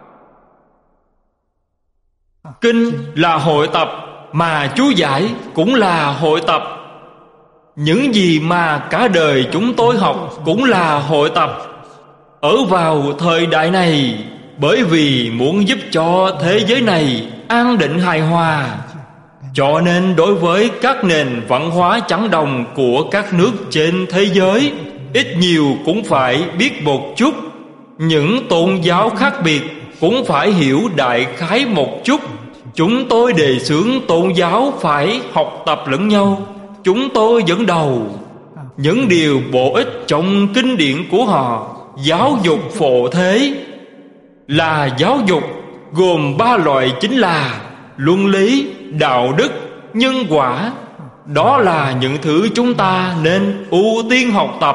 Kinh là hội tập, mà chú giải cũng là hội tập. Những gì mà cả đời chúng tôi học cũng là hội tập. Ở vào thời đại này, bởi vì muốn giúp cho thế giới này an định hài hòa, cho nên đối với các nền văn hóa chẳng đồng của các nước trên thế giới, ít nhiều cũng phải biết một chút. Những tôn giáo khác biệt cũng phải hiểu đại khái một chút. Chúng tôi đề xướng tôn giáo phải học tập lẫn nhau. Chúng tôi dẫn đầu những điều bổ ích trong kinh điển của họ. Giáo dục phổ thế là giáo dục gồm 3 loại, chính là luân lý, đạo đức, nhân quả. Đó là những thứ chúng ta nên ưu tiên học tập.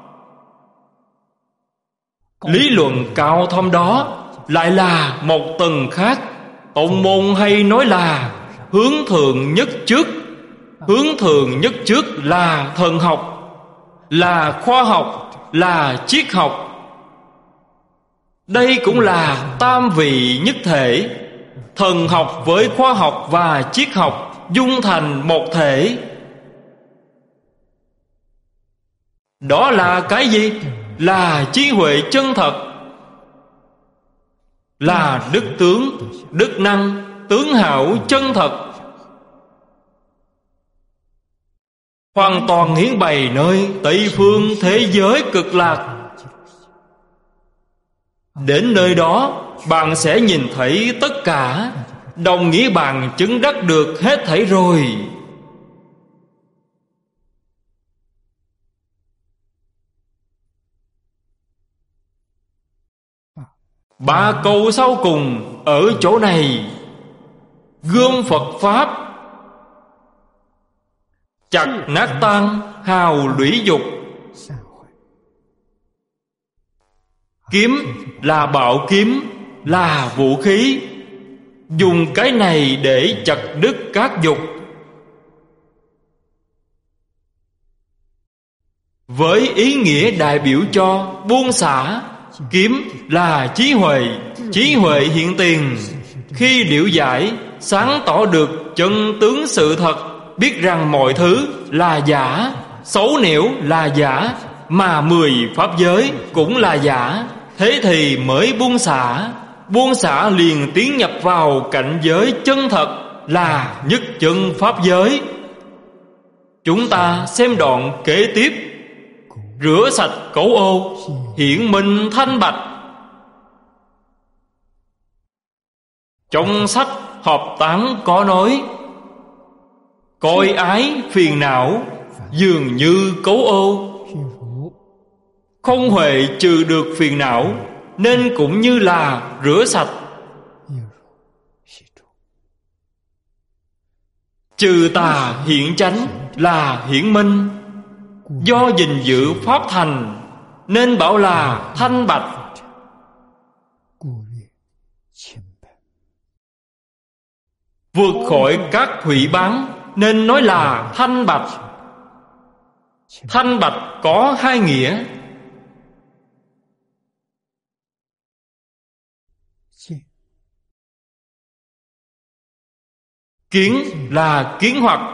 Lý luận cao thâm đó lại là một tầng khác. Tông môn hay nói là hướng thượng nhất trước. Hướng thượng nhất trước là thần học, là khoa học, là triết học. Đây cũng là tam vị nhất thể. Thần học với khoa học và triết học dung thành một thể. Đó là cái gì? Là trí huệ chân thật, là đức tướng, đức năng, tướng hảo chân thật, hoàn toàn hiển bày nơi Tây phương thế giới cực lạc. Đến nơi đó, bạn sẽ nhìn thấy tất cả, đồng nghĩa bạn chứng đắc được hết thảy rồi. Ba câu sau cùng ở chỗ này: gươm Phật Pháp, chặt nát tan hào lũy dục. Kiếm là bảo kiếm, là vũ khí. Dùng cái này để chặt đứt các dục. Với ý nghĩa đại biểu cho buông xả, kiếm là trí huệ. Trí huệ hiện tiền, khi liễu giải, sáng tỏ được chân tướng sự thật, biết rằng mọi thứ là giả, xấu nẻo là giả, mà 10 pháp giới cũng là giả. Thế thì mới buông xả. Buông xả liền tiến nhập vào cảnh giới chân thật, là nhất chân pháp giới. Chúng ta xem đoạn kế tiếp: rửa sạch cấu ô, hiển minh thanh bạch. Trong sách Hợp Tán có nói: coi ái phiền não dường như cấu ô, không hề trừ được phiền não, nên cũng như là rửa sạch. Trừ tà hiển chánh là hiển minh. Do gìn giữ pháp thành, nên bảo là thanh bạch. Vượt khỏi các hủy bán, nên nói là thanh bạch. Thanh bạch có hai nghĩa: kiến là kiến hoặc,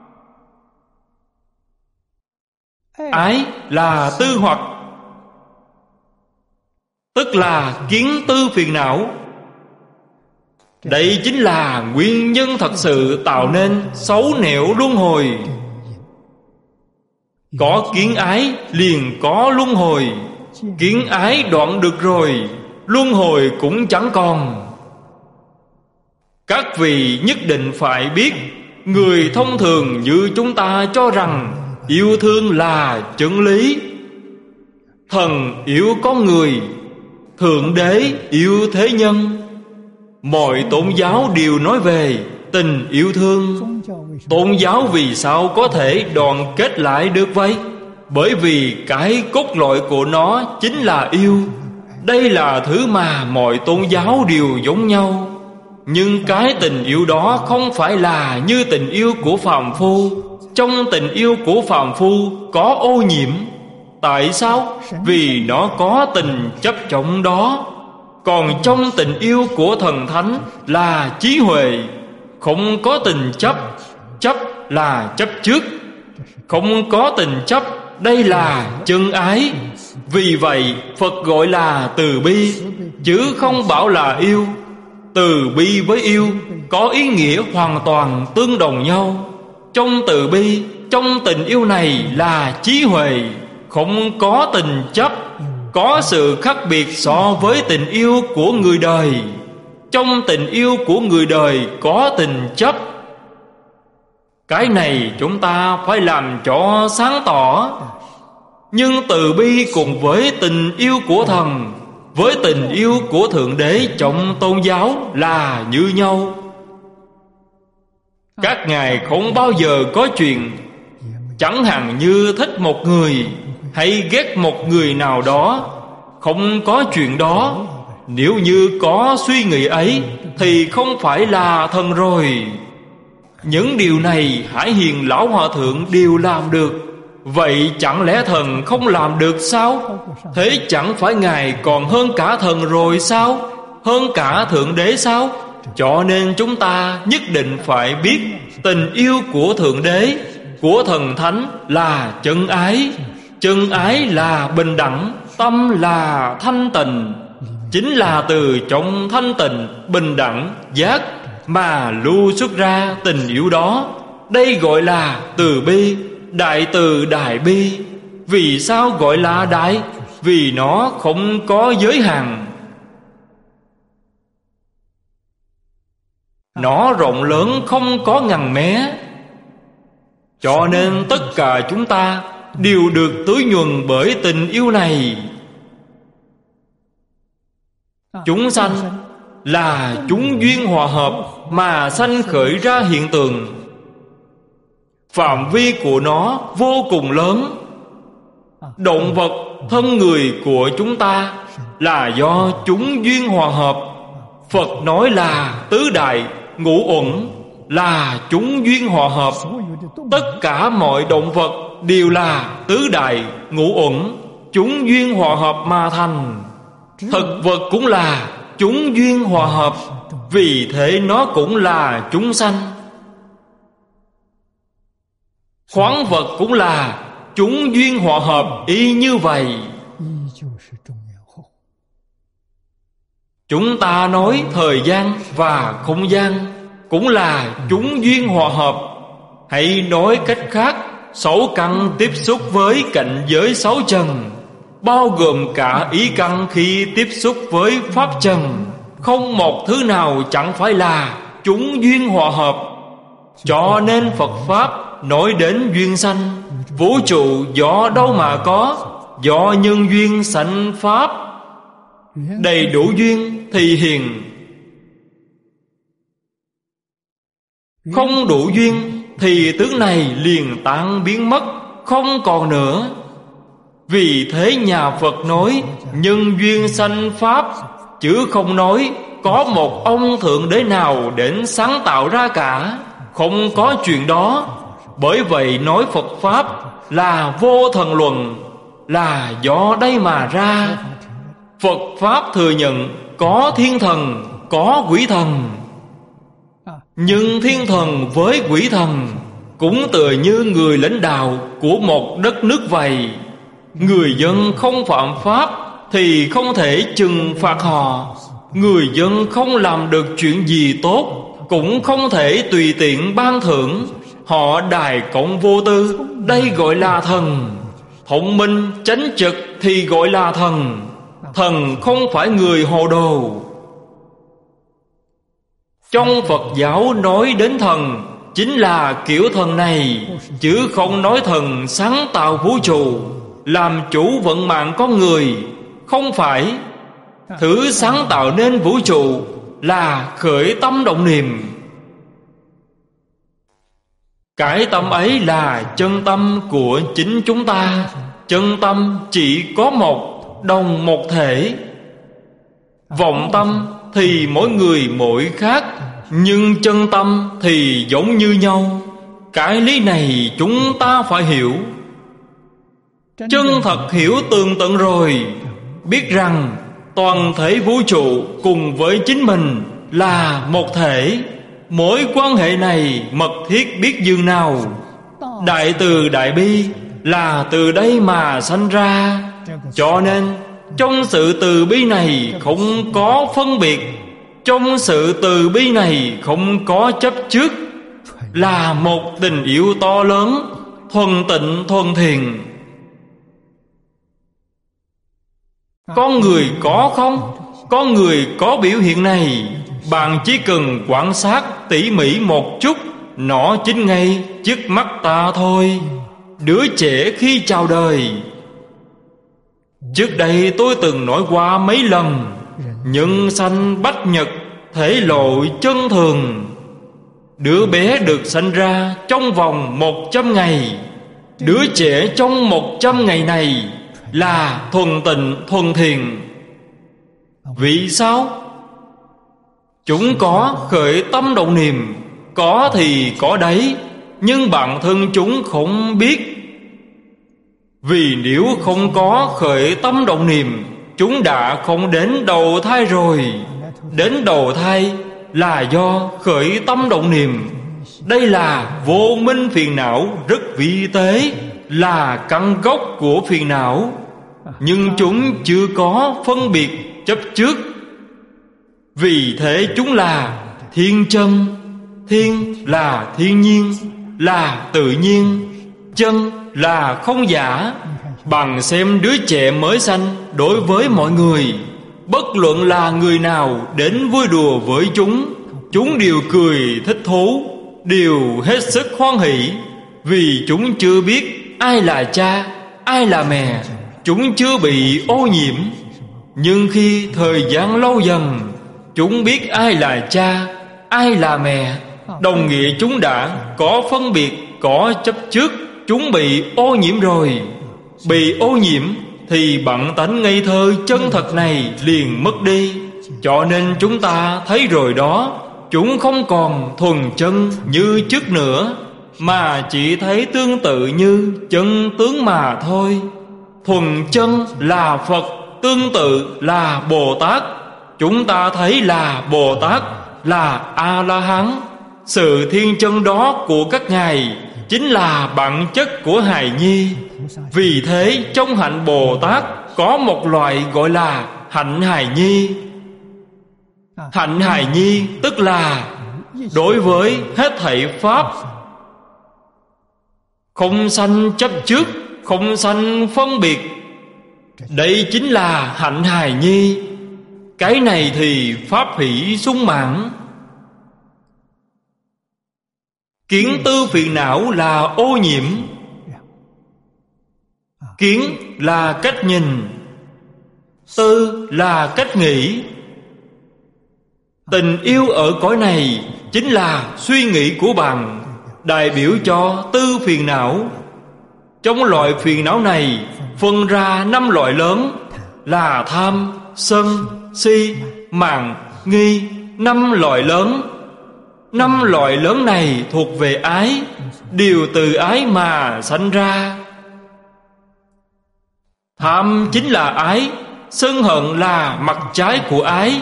ái là tư hoặc, tức là kiến tư phiền não. Đây chính là nguyên nhân thật sự tạo nên xấu nẻo luân hồi. Có kiến ái liền có luân hồi. Kiến ái đoạn được rồi, luân hồi cũng chẳng còn. Các vị nhất định phải biết, người thông thường như chúng ta cho rằng yêu thương là chân lý. Thần yêu con người, Thượng Đế yêu thế nhân. Mọi tôn giáo đều nói về tình yêu thương. Tôn giáo vì sao có thể đoàn kết lại được vậy? Bởi vì cái cốt lõi của nó chính là yêu. Đây là thứ mà mọi tôn giáo đều giống nhau. Nhưng cái tình yêu đó không phải là như tình yêu của phàm phu. Trong tình yêu của phàm phu có ô nhiễm. Tại sao? Vì nó có tình chấp trọng đó. Còn trong tình yêu của thần thánh là trí huệ, không có tình chấp. Chấp là chấp trước, không có tình chấp. Đây là chân ái. Vì vậy Phật gọi là từ bi, chứ không bảo là yêu. Từ bi với yêu có ý nghĩa hoàn toàn tương đồng nhau. Trong từ bi, trong tình yêu này là trí huệ, không có tình chấp. Có sự khác biệt so với tình yêu của người đời. Trong tình yêu của người đời có tình chấp. Cái này chúng ta phải làm cho sáng tỏ. Nhưng từ bi cùng với tình yêu của thần, với tình yêu của Thượng Đế trong tôn giáo là như nhau. Các ngài không bao giờ có chuyện chẳng hạn như thích một người hay ghét một người nào đó. Không có chuyện đó. Nếu như có suy nghĩ ấy thì không phải là thần rồi. Những điều này Hải Hiền Lão Hòa Thượng đều làm được. Vậy chẳng lẽ thần không làm được sao? Thế chẳng phải ngài còn hơn cả thần rồi sao? Hơn cả Thượng Đế sao? Cho nên chúng ta nhất định phải biết tình yêu của Thượng Đế, của thần thánh là chân ái. chân ái là bình đẳng, tâm là thanh tịnh. Chính là từ trong thanh tịnh, bình đẳng, giác mà lưu xuất ra tình yêu đó. Đây gọi là từ bi, đại từ đại bi. Vì sao gọi là đại? Vì nó không có giới hạn. Nó rộng lớn không có ngần mé. Cho nên tất cả chúng ta đều được tưới nhuần bởi tình yêu này. Chúng sanh là chúng duyên hòa hợp mà sanh khởi ra hiện tượng. Phạm vi của nó vô cùng lớn. Động vật, thân người của chúng ta là do chúng duyên hòa hợp. Phật nói là tứ đại, ngũ uẩn là chúng duyên hòa hợp. Tất cả mọi động vật đều là tứ đại, ngũ uẩn, chúng duyên hòa hợp mà thành. Thực vật cũng là chúng duyên hòa hợp. Vì thế nó cũng là chúng sanh. Khoáng vật cũng là chúng duyên hòa hợp y như vậy. Chúng ta nói thời gian và không gian cũng là chúng duyên hòa hợp. Hãy nói cách khác, sáu căn tiếp xúc với cảnh giới sáu trần, bao gồm cả ý căn khi tiếp xúc với pháp trần. Không một thứ nào chẳng phải là chúng duyên hòa hợp. Cho nên Phật Pháp nói đến duyên sanh. Vũ trụ do đâu mà có? Do nhân duyên sanh Pháp. Đầy đủ duyên thì hiền, không đủ duyên thì tướng này liền tan biến mất, không còn nữa. Vì thế nhà Phật nói nhân duyên sanh Pháp, chứ không nói có một ông Thượng Đế nào đến sáng tạo ra cả. Không có chuyện đó. Bởi vậy nói Phật Pháp là vô thần luận, là do đây mà ra. Phật Pháp thừa nhận có thiên thần, có quỷ thần. Nhưng thiên thần với quỷ thần cũng tựa như người lãnh đạo của một đất nước vậy. Người dân không phạm pháp thì không thể trừng phạt họ. Người dân không làm được chuyện gì tốt cũng không thể tùy tiện ban thưởng. Họ đài cộng vô tư, đây gọi là thần. Thông minh chánh trực thì gọi là thần. Thần không phải người hồ đồ. Trong Phật giáo nói đến thần chính là kiểu thần này, chứ không nói thần sáng tạo vũ trụ, làm chủ vận mạng con người. Không phải. Thứ sáng tạo nên vũ trụ là khởi tâm động niệm. Cái tâm ấy là chân tâm của chính chúng ta. Chân tâm chỉ có một, đồng một thể. Vọng tâm thì mỗi người mỗi khác, nhưng chân tâm thì giống như nhau. Cái lý này chúng ta phải hiểu. Chân thật hiểu tường tận rồi, biết rằng toàn thể vũ trụ cùng với chính mình là một thể. Mối quan hệ này mật thiết biết dường nào. Đại từ đại bi là từ đây mà sanh ra. Cho nên trong sự từ bi này không có phân biệt. Trong sự từ bi này không có chấp trước. Là một tình yêu to lớn, thuần tịnh thuần thiền. Con người có không? Con người có biểu hiện này. Bạn chỉ cần quan sát tỉ mỉ một chút, nó chính ngay trước mắt ta thôi. Đứa trẻ khi chào đời. Trước đây tôi từng nói qua mấy lần, nhân sanh bách nhật, thể lộ chân thường. Đứa bé được sanh ra trong vòng 100 ngày. Đứa trẻ trong 100 ngày này là thuần tịnh thuần thiền. Vì sao? Chúng có khởi tâm động niệm, có thì có đấy, nhưng bản thân chúng không biết. Vì nếu không có khởi tâm động niệm, chúng đã không đến đầu thai rồi. Đến đầu thai là do khởi tâm động niệm. Đây là vô minh phiền não rất vi tế. là căn gốc của phiền não, nhưng chúng chưa có phân biệt chấp trước. Vì thế chúng là thiên chân. Thiên là thiên nhiên, là tự nhiên. Chân là không giả. Bằng xem đứa trẻ mới sanh đối với mọi người, bất luận là người nào đến vui đùa với chúng đều cười thích thú, đều hết sức hoan hỷ. Vì chúng chưa biết ai là cha, ai là mẹ, chúng chưa bị ô nhiễm. Nhưng khi thời gian lâu dần, chúng biết ai là cha, ai là mẹ, đồng nghĩa chúng đã có phân biệt, có chấp trước. Chúng bị ô nhiễm rồi. Bị ô nhiễm thì bản tánh ngây thơ chân thật này liền mất đi. Cho nên chúng ta thấy rồi đó, chúng không còn thuần chân như trước nữa, mà chỉ thấy tương tự như chân tướng mà thôi. Thuần chân là Phật, tương tự là Bồ Tát. Chúng ta thấy là Bồ Tát, là A-la-hán. Sự thiên chân đó của các ngài chính là bản chất của hài nhi. Vì thế trong hạnh Bồ Tát có một loại gọi là hạnh hài nhi. Hạnh hài nhi tức là đối với hết thảy pháp không sanh chấp trước, không sanh phân biệt. Đây chính là hạnh hài nhi. Cái này thì pháp hỷ sung mãn. Kiến tư phiền não là ô nhiễm. Kiến là cách nhìn, tư là cách nghĩ. Tình yêu ở cõi này chính là suy nghĩ của bạn, đại biểu cho tư phiền não. Trong loại phiền não này phân ra 5 loại lớn là tham, sân, si, mạn, nghi. 5 loại lớn. 5 loại lớn này thuộc về ái, đều từ ái mà sanh ra. Tham chính là ái, sân hận là mặt trái của ái.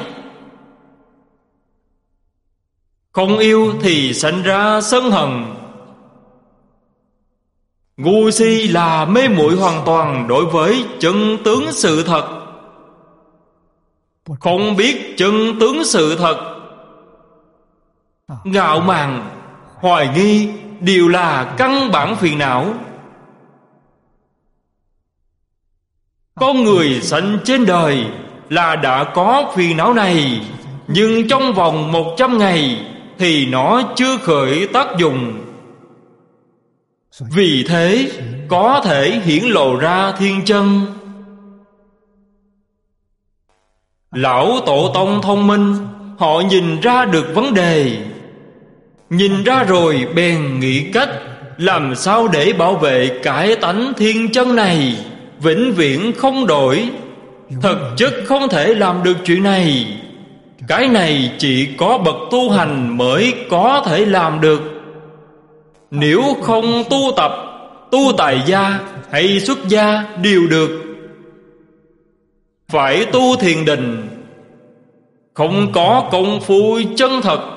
Không yêu thì sanh ra sân hận. Ngu si là mê muội hoàn toàn đối với chân tướng sự thật. Không biết chân tướng sự thật. Ngạo mạn, hoài nghi đều là căn bản phiền não. Con người sanh trên đời là đã có phiền não này, nhưng trong vòng 100 ngày thì nó chưa khởi tác dụng. Vì thế có thể hiển lộ ra thiên chân. Lão tổ tông thông minh, họ nhìn ra được vấn đề. Nhìn ra rồi bèn nghĩ cách làm sao để bảo vệ cái tánh thiên chân này vĩnh viễn không đổi. Thực chất không thể làm được chuyện này. Cái này chỉ có bậc tu hành mới có thể làm được. Nếu không tu tập, tu tại gia hay xuất gia đều được. Phải tu thiền định. Không có công phu chân thật,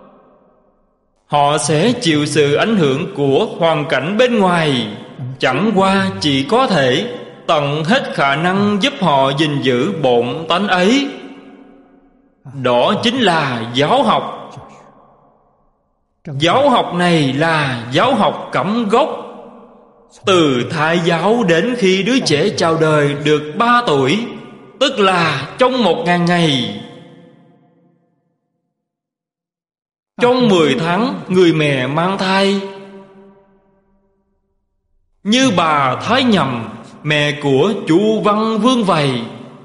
họ sẽ chịu sự ảnh hưởng của hoàn cảnh bên ngoài. Chẳng qua chỉ có thể tận hết khả năng giúp họ gìn giữ bổn tánh ấy. Đó chính là giáo học. Giáo học này là giáo học cẩm gốc. Từ thai giáo đến khi đứa trẻ chào đời được 3 tuổi, tức là trong 1000 ngày. Trong 10 tháng người mẹ mang thai. Như bà Thái Nhậm, mẹ của Chu Văn Vương vậy.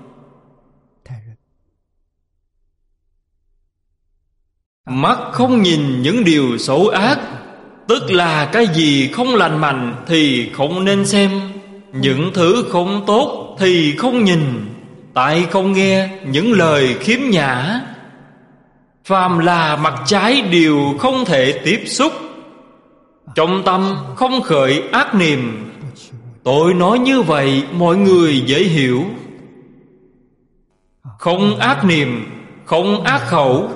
Mắt không nhìn những điều xấu ác, tức là cái gì không lành mạnh thì không nên xem, những thứ không tốt thì không nhìn, tai không nghe những lời khiếm nhã. Phàm là mặt trái đều không thể tiếp xúc. Trong tâm không khởi ác niệm. Tôi nói như vậy mọi người dễ hiểu. Không ác niệm, không ác khẩu,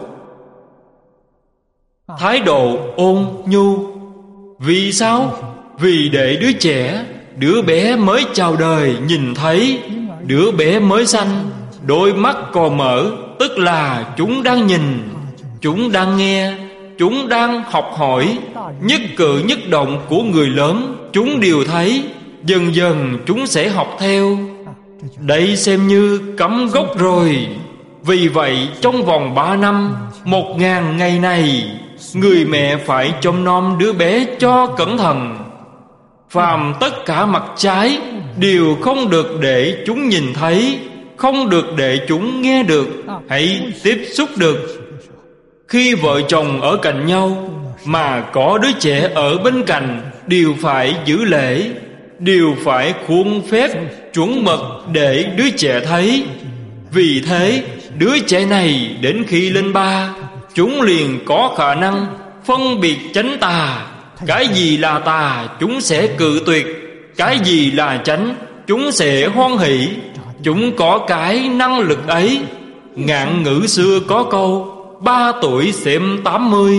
thái độ ôn nhu. Vì sao? Vì để đứa trẻ đứa bé mới chào đời nhìn thấy, đứa bé mới sanh, đôi mắt còn mở, tức là chúng đang nhìn, chúng đang nghe, chúng đang học hỏi. Nhất cử nhất động của người lớn chúng đều thấy, dần dần chúng sẽ học theo. Đây xem như cắm gốc rồi. Vì vậy trong vòng 3 năm 1000 ngày này, người mẹ phải trông nom đứa bé cho cẩn thận. Phàm tất cả mặt trái đều không được để chúng nhìn thấy, không được để chúng nghe được, hãy tiếp xúc được. Khi vợ chồng ở cạnh nhau mà có đứa trẻ ở bên cạnh, đều phải giữ lễ, đều phải khuôn phép chuẩn mực để đứa trẻ thấy. Vì thế đứa trẻ này đến khi lên 3, chúng liền có khả năng phân biệt chánh tà. Cái gì là tà chúng sẽ cự tuyệt, cái gì là chánh chúng sẽ hoan hỷ. Chúng có cái năng lực ấy. Ngạn ngữ xưa có câu 3 tuổi xem 80.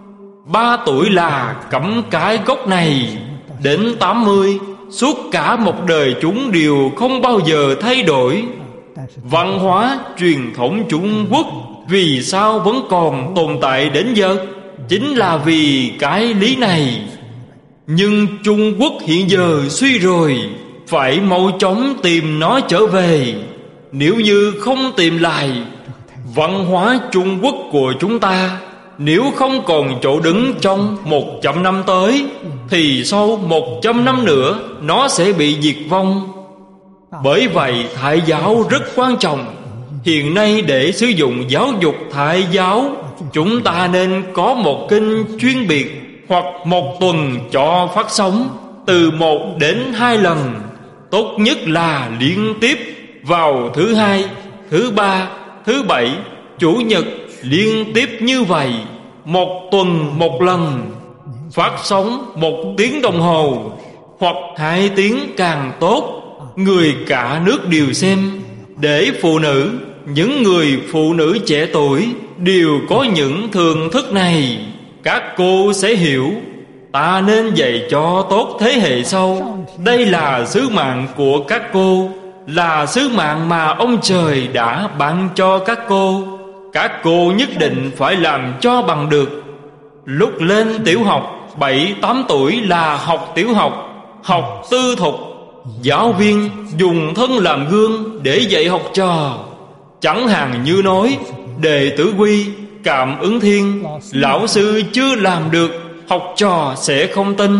3 tuổi là cắm cái gốc này, đến 80 suốt cả một đời chúng đều không bao giờ thay đổi. Văn hóa truyền thống Trung Quốc vì sao vẫn còn tồn tại đến giờ, chính là vì cái lý này. Nhưng Trung Quốc hiện giờ suy rồi, phải mau chóng tìm nó trở về. Nếu như không tìm lại, văn hóa Trung Quốc của chúng ta nếu không còn chỗ đứng trong 100 năm tới, thì sau 100 năm nữa nó sẽ bị diệt vong. Bởi vậy Thái giáo rất quan trọng. Hiện nay để sử dụng giáo dục Thái giáo, chúng ta nên có một kinh chuyên biệt, hoặc một tuần cho phát sóng từ 1 đến 2 lần. Tốt nhất là liên tiếp vào thứ Hai, thứ Ba, thứ Bảy, Chủ nhật, liên tiếp như vậy, một tuần một lần. Phát sóng 1 tiếng đồng hồ hoặc 2 tiếng càng tốt, người cả nước đều xem. Để phụ nữ, những người phụ nữ trẻ tuổi đều có những thường thức này, các cô sẽ hiểu. Ta nên dạy cho tốt thế hệ sau. Đây là sứ mạng của các cô, là sứ mạng mà ông trời đã ban cho các cô. Các cô nhất định phải làm cho bằng được. Lúc lên tiểu học 7-8 tuổi là học tiểu học, học tư thục. Giáo viên dùng thân làm gương để dạy học trò. Chẳng hạn như nói đệ tử quy, cảm ứng thiên, lão sư chưa làm được, học trò sẽ không tin.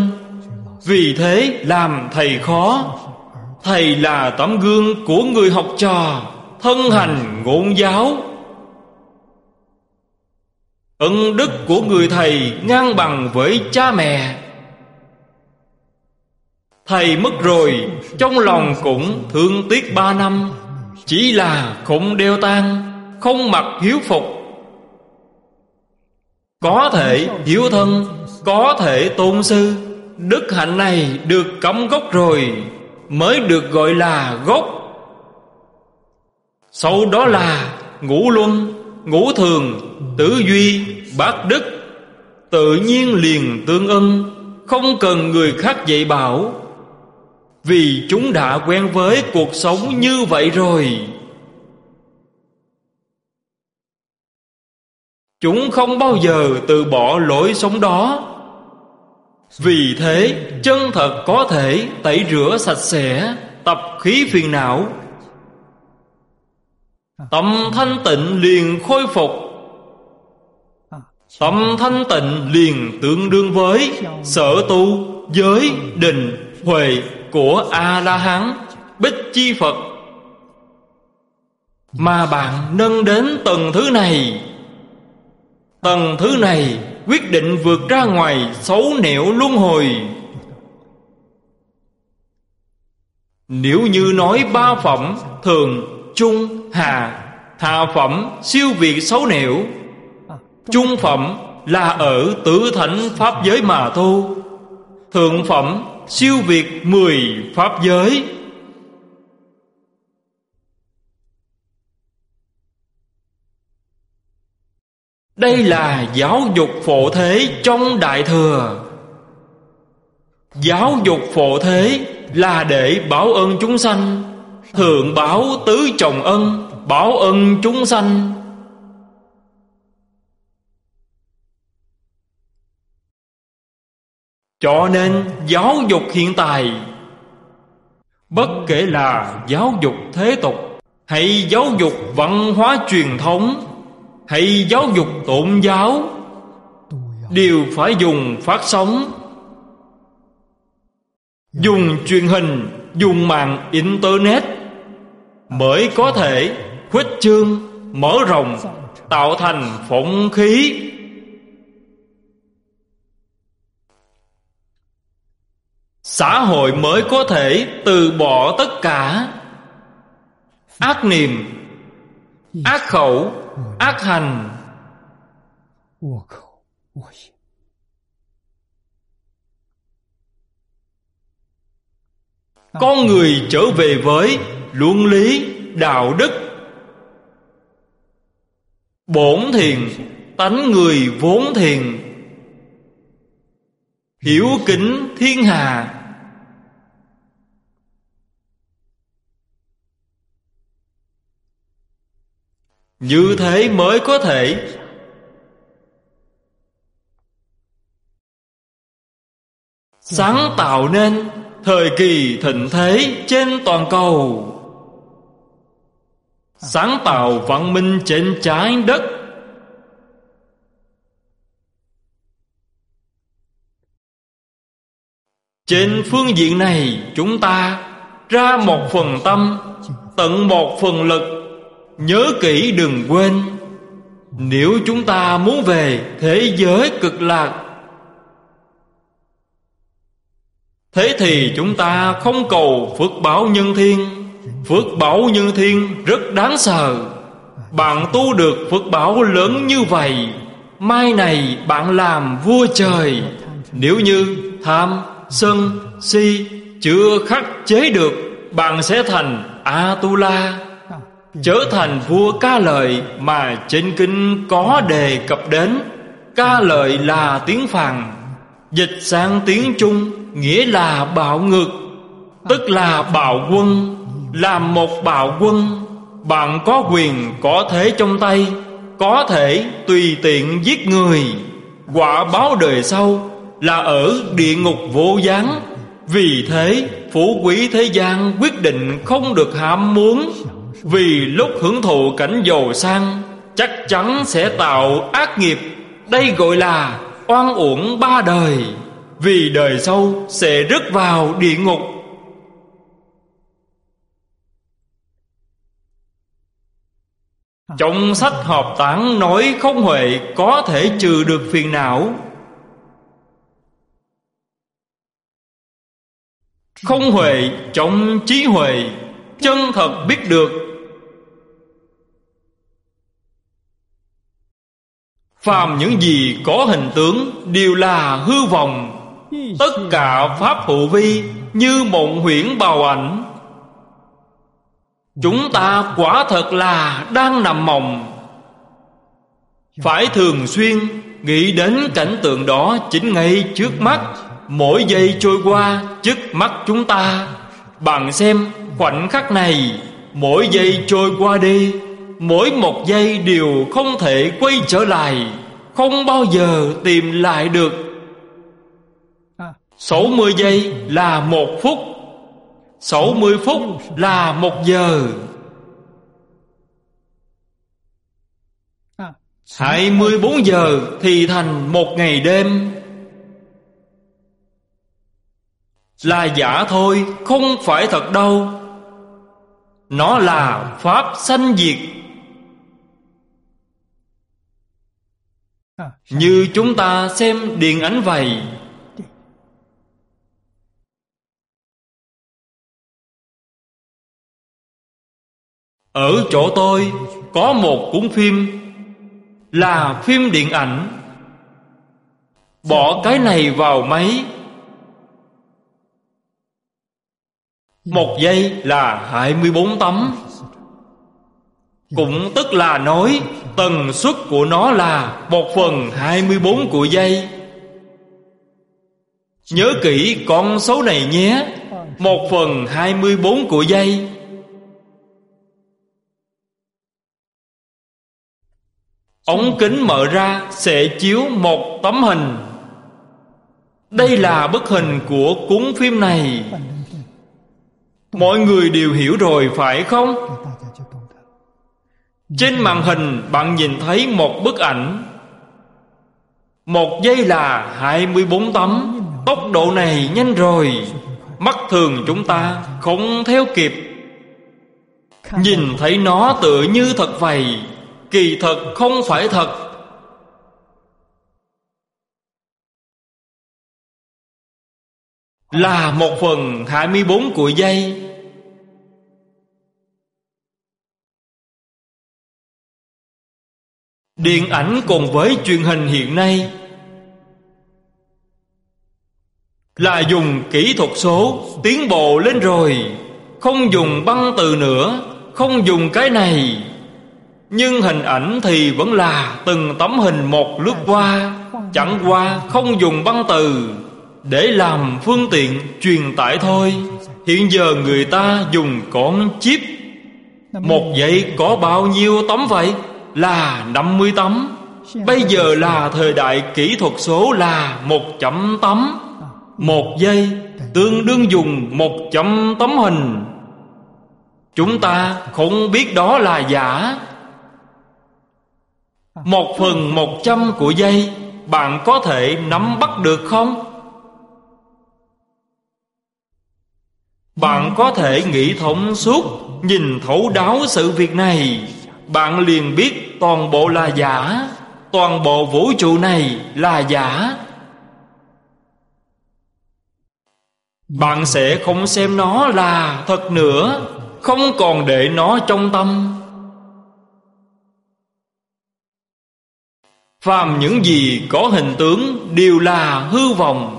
Vì thế làm thầy khó. Thầy là tấm gương của người học trò, thân hành ngôn giáo. Ân đức của người thầy ngang bằng với cha mẹ. Thầy mất rồi, trong lòng cũng thương tiếc 3 năm, chỉ là không đeo tang, không mặc hiếu phục. Có thể hiếu thân, có thể tôn sư. Đức hạnh này được cắm gốc rồi, mới được gọi là gốc. Sau đó là ngũ luân, ngũ thường, tứ duy, bát đức. Tự nhiên liền tương ưng, không cần người khác dạy bảo. Vì chúng đã quen với cuộc sống như vậy rồi. Chúng không bao giờ từ bỏ lối sống đó. Vì thế chân thật có thể tẩy rửa sạch sẽ tập khí phiền não. Tâm thanh tịnh liền khôi phục. Tâm thanh tịnh liền tương đương với sở tu, giới, định, huệ của A-la-hán, Bích Chi Phật. Mà bạn nâng đến tầng thứ này, tầng thứ này quyết định vượt ra ngoài xấu nẻo luân hồi. Nếu như nói 3 phẩm thường, trung, hạ, hạ phẩm siêu việt xấu nẻo, trung phẩm là ở tứ thánh pháp giới mà tu, thượng phẩm siêu việt 10 pháp giới. Đây là giáo dục phổ thế trong Đại Thừa. Giáo dục phổ thế là để báo ơn chúng sanh. Thượng báo tứ trọng ân, báo ân chúng sanh. Cho nên giáo dục hiện tại, bất kể là giáo dục thế tục, hay giáo dục văn hóa truyền thống, hay giáo dục tôn giáo, đều phải dùng phát sóng, dùng truyền hình, dùng mạng Internet, mới có thể khuếch trương, mở rộng, tạo thành phong khí. Xã hội mới có thể từ bỏ tất cả ác niệm, ác khẩu, ác hành. Con người trở về với luân lý, đạo đức, bổn thiện, tánh người vốn thiện, hiếu kính thiên hạ. Như thế mới có thể sáng tạo nên thời kỳ thịnh thế trên toàn cầu, sáng tạo văn minh trên trái đất. Trên phương diện này, chúng ta ra một phần tâm, tận một phần lực. Nhớ kỹ đừng quên, nếu chúng ta muốn về thế giới cực lạc, thế thì chúng ta không cầu phước báo nhân thiên. Phước báo nhân thiên rất đáng sợ. Bạn tu được phước báo lớn như vậy, mai này bạn làm vua trời. Nếu như tham, sân, si chưa khắc chế được, bạn sẽ thành Atula, trở thành vua Ca Lợi mà trên kinh có đề cập đến. Ca Lợi là tiếng Phạn, dịch sang tiếng Trung nghĩa là bạo ngược, tức là bạo quân. Làm một bạo quân, bạn có quyền có thế trong tay, có thể tùy tiện giết người. Quả báo đời sau là ở địa ngục vô gián. Vì thế phú quý thế gian quyết định không được ham muốn. Vì lúc hưởng thụ cảnh giàu sang, chắc chắn sẽ tạo ác nghiệp. Đây gọi là oan uổng ba đời. Vì đời sau sẽ rớt vào địa ngục. Trong sách Hợp Tạng nói không huệ có thể trừ được phiền não. Không huệ trong trí huệ, chân thật biết được. Phàm những gì có hình tướng đều là hư vọng. Tất cả pháp hữu vi như mộng huyễn bào ảnh. Chúng ta quả thật là đang nằm mộng. Phải thường xuyên nghĩ đến cảnh tượng đó chính ngay trước mắt. Mỗi giây trôi qua trước mắt chúng ta. Bạn xem khoảnh khắc này, mỗi giây trôi qua đi, mỗi một giây đều không thể quay trở lại, không bao giờ tìm lại được. 60 giây là 1 phút, 60 phút là 1 giờ, 24 giờ thì thành 1 ngày đêm. Là giả thôi, không phải thật đâu. Nó là pháp sanh diệt. Như chúng ta xem điện ảnh vậy. Ở chỗ tôi có một cuốn phim là phim điện ảnh. Bỏ cái này vào máy, 1 giây là 24 tấm. Cũng tức là nói tần suất của nó là 1/24 của giây. Nhớ kỹ con số này nhé. 1/24 của giây. Ống kính mở ra sẽ chiếu một tấm hình. Đây là bức hình của cuốn phim này. Mọi người đều hiểu rồi phải không? Trên màn hình bạn nhìn thấy một bức ảnh. 1 giây là 24 tấm. Tốc độ này nhanh rồi, mắt thường chúng ta không theo kịp. Nhìn thấy nó tựa như thật vậy, kỳ thật không phải thật. Là 1/24 của giây. Điện ảnh cùng với truyền hình hiện nay là dùng kỹ thuật số tiến bộ lên rồi. Không dùng băng từ nữa, không dùng cái này. Nhưng hình ảnh thì vẫn là từng tấm hình một lướt qua. Chẳng qua không dùng băng từ để làm phương tiện truyền tải thôi. Hiện giờ người ta dùng con chip. 1 giây có bao nhiêu tấm vậy? Là 50 tấm. Bây giờ là thời đại kỹ thuật số là 100 tấm. 1 giây tương đương dùng 100 tấm hình. Chúng ta không biết đó là giả. 1/100 của giây, bạn có thể nắm bắt được không? Bạn có thể nghĩ thông suốt, nhìn thấu đáo sự việc này, bạn liền biết toàn bộ là giả. Toàn bộ vũ trụ này là giả. Bạn sẽ không xem nó là thật nữa, không còn để nó trong tâm. Phàm những gì có hình tướng đều là hư vọng.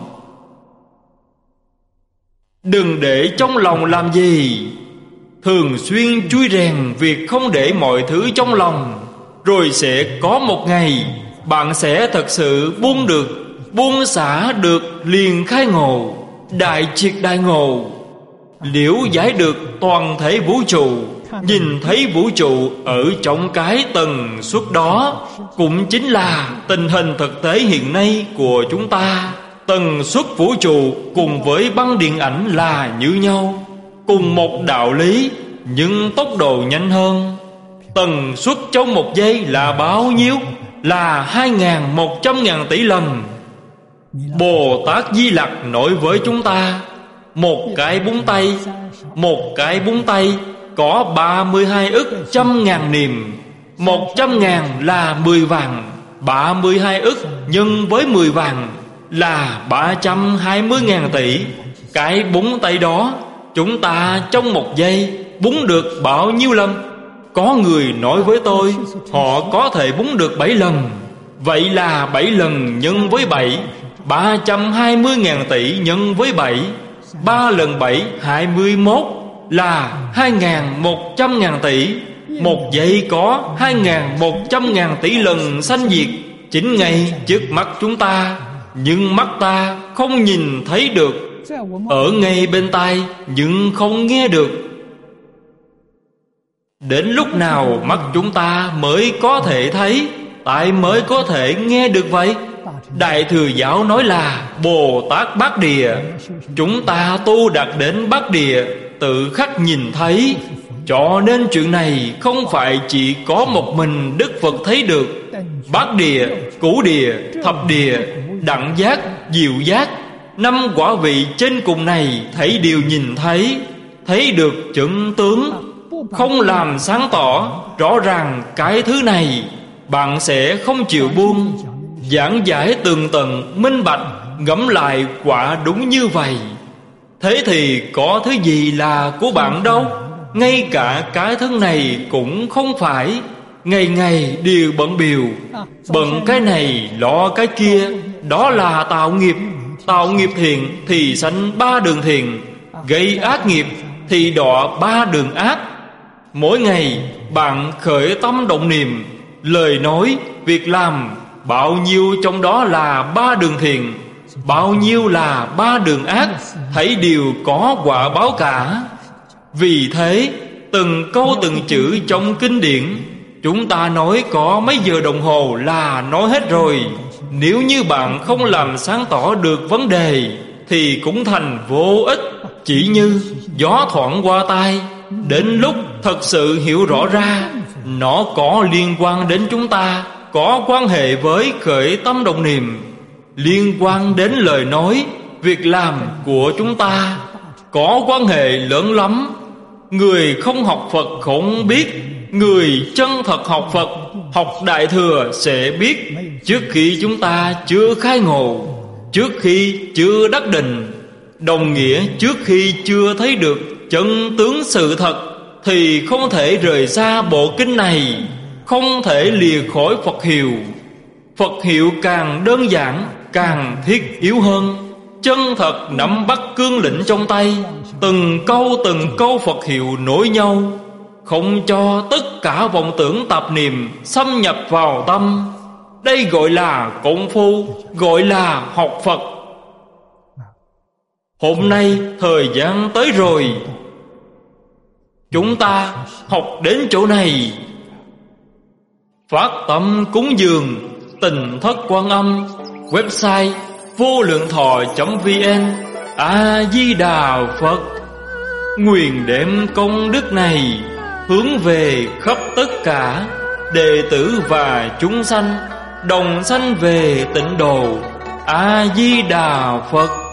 Đừng để trong lòng làm gì. Thường xuyên chui rèn việc không để mọi thứ trong lòng, rồi sẽ có một ngày bạn sẽ thật sự buông được, buông xả được, liền khai ngộ, đại triệt đại ngộ, liễu giải được toàn thể vũ trụ. Nhìn thấy vũ trụ ở trong cái tần suất đó, cũng chính là tình hình thực tế hiện nay của chúng ta. Tần suất vũ trụ cùng với băng điện ảnh là như nhau, cùng một đạo lý, nhưng tốc độ nhanh hơn. Tần suất trong 1 giây là bao nhiêu? Là 2.100.000 tỷ lần. Bồ Tát Di Lặc nói với chúng ta, một cái búng tay có 32 ức trăm ngàn niệm. 100.000 là 10 vạn. 32 ức nhân với 10 vạn là 320.000 tỷ. Cái búng tay đó chúng ta trong 1 giây búng được bao nhiêu lần? Có người nói với tôi họ có thể búng được 7 lần. Vậy là 7 lần nhân với 7, 320.000 tỷ nhân với 7, 3 lần 7 21 là 2.100.000 tỷ. 1 giây có 2.100.000 tỷ lần sanh diệt chính ngay trước mắt chúng ta. Nhưng mắt ta không nhìn thấy được, ở ngay bên tai nhưng không nghe được. Đến lúc nào mắt chúng ta mới có thể thấy, tai mới có thể nghe được vậy? Đại Thừa Giáo nói là Bồ Tát Bát Địa. Chúng ta tu đạt đến Bát Địa, tự khắc nhìn thấy. Cho nên chuyện này không phải chỉ có một mình Đức Phật thấy được. Bát Địa, Cửu Địa, Thập Địa, Đẳng Giác, Diệu Giác, 5 quả vị trên cùng này thấy đều nhìn thấy, thấy được chân tướng. Không làm sáng tỏ rõ ràng cái thứ này, bạn sẽ không chịu buông. Giảng giải tường tận minh bạch, ngẫm lại quả đúng như vậy. Thế thì có thứ gì là của bạn đâu? Ngay cả cái thân này cũng không phải. Ngày ngày đều bận bịu, bận cái này lo cái kia. Đó là tạo nghiệp. Tạo nghiệp thiện thì sanh 3 đường thiện, gây ác nghiệp thì đọa 3 đường ác. Mỗi ngày bạn khởi tâm động niệm, lời nói, việc làm, bao nhiêu trong đó là 3 đường thiện. bao nhiêu là ba đường ác, thảy đều có quả báo cả. Vì thế từng câu từng chữ trong kinh điển chúng ta nói có mấy giờ đồng hồ là nói hết rồi. Nếu như bạn không làm sáng tỏ được vấn đề thì cũng thành vô ích, chỉ như gió thoảng qua tai. Đến lúc thật sự hiểu rõ ra, nó có liên quan đến chúng ta, có quan hệ với khởi tâm động niệm, liên quan đến lời nói, việc làm của chúng ta, có quan hệ lớn lắm. Người không học Phật không biết, người chân thật học Phật, học Đại Thừa sẽ biết. Trước khi chúng ta chưa khai ngộ, trước khi chưa đắc định, đồng nghĩa trước khi chưa thấy được chân tướng sự thật, thì không thể rời xa bộ kinh này, không thể lìa khỏi Phật hiệu. Phật hiệu càng đơn giản, càng thiết yếu hơn. Chân thật nắm bắt cương lĩnh trong tay, từng câu Phật hiệu nối nhau, không cho tất cả vọng tưởng tạp niệm xâm nhập vào tâm. Đây gọi là công phu, gọi là học Phật. Hôm nay thời gian tới rồi, chúng ta học đến chỗ này. Phát tâm cúng dường Tịnh Thất Quan Âm. Website vô-lượng-thọ.vn. A Di Đà Phật. Nguyện đem công đức này hướng về khắp tất cả đệ tử và chúng sanh, đồng sanh về tịnh độ. A Di Đà Phật.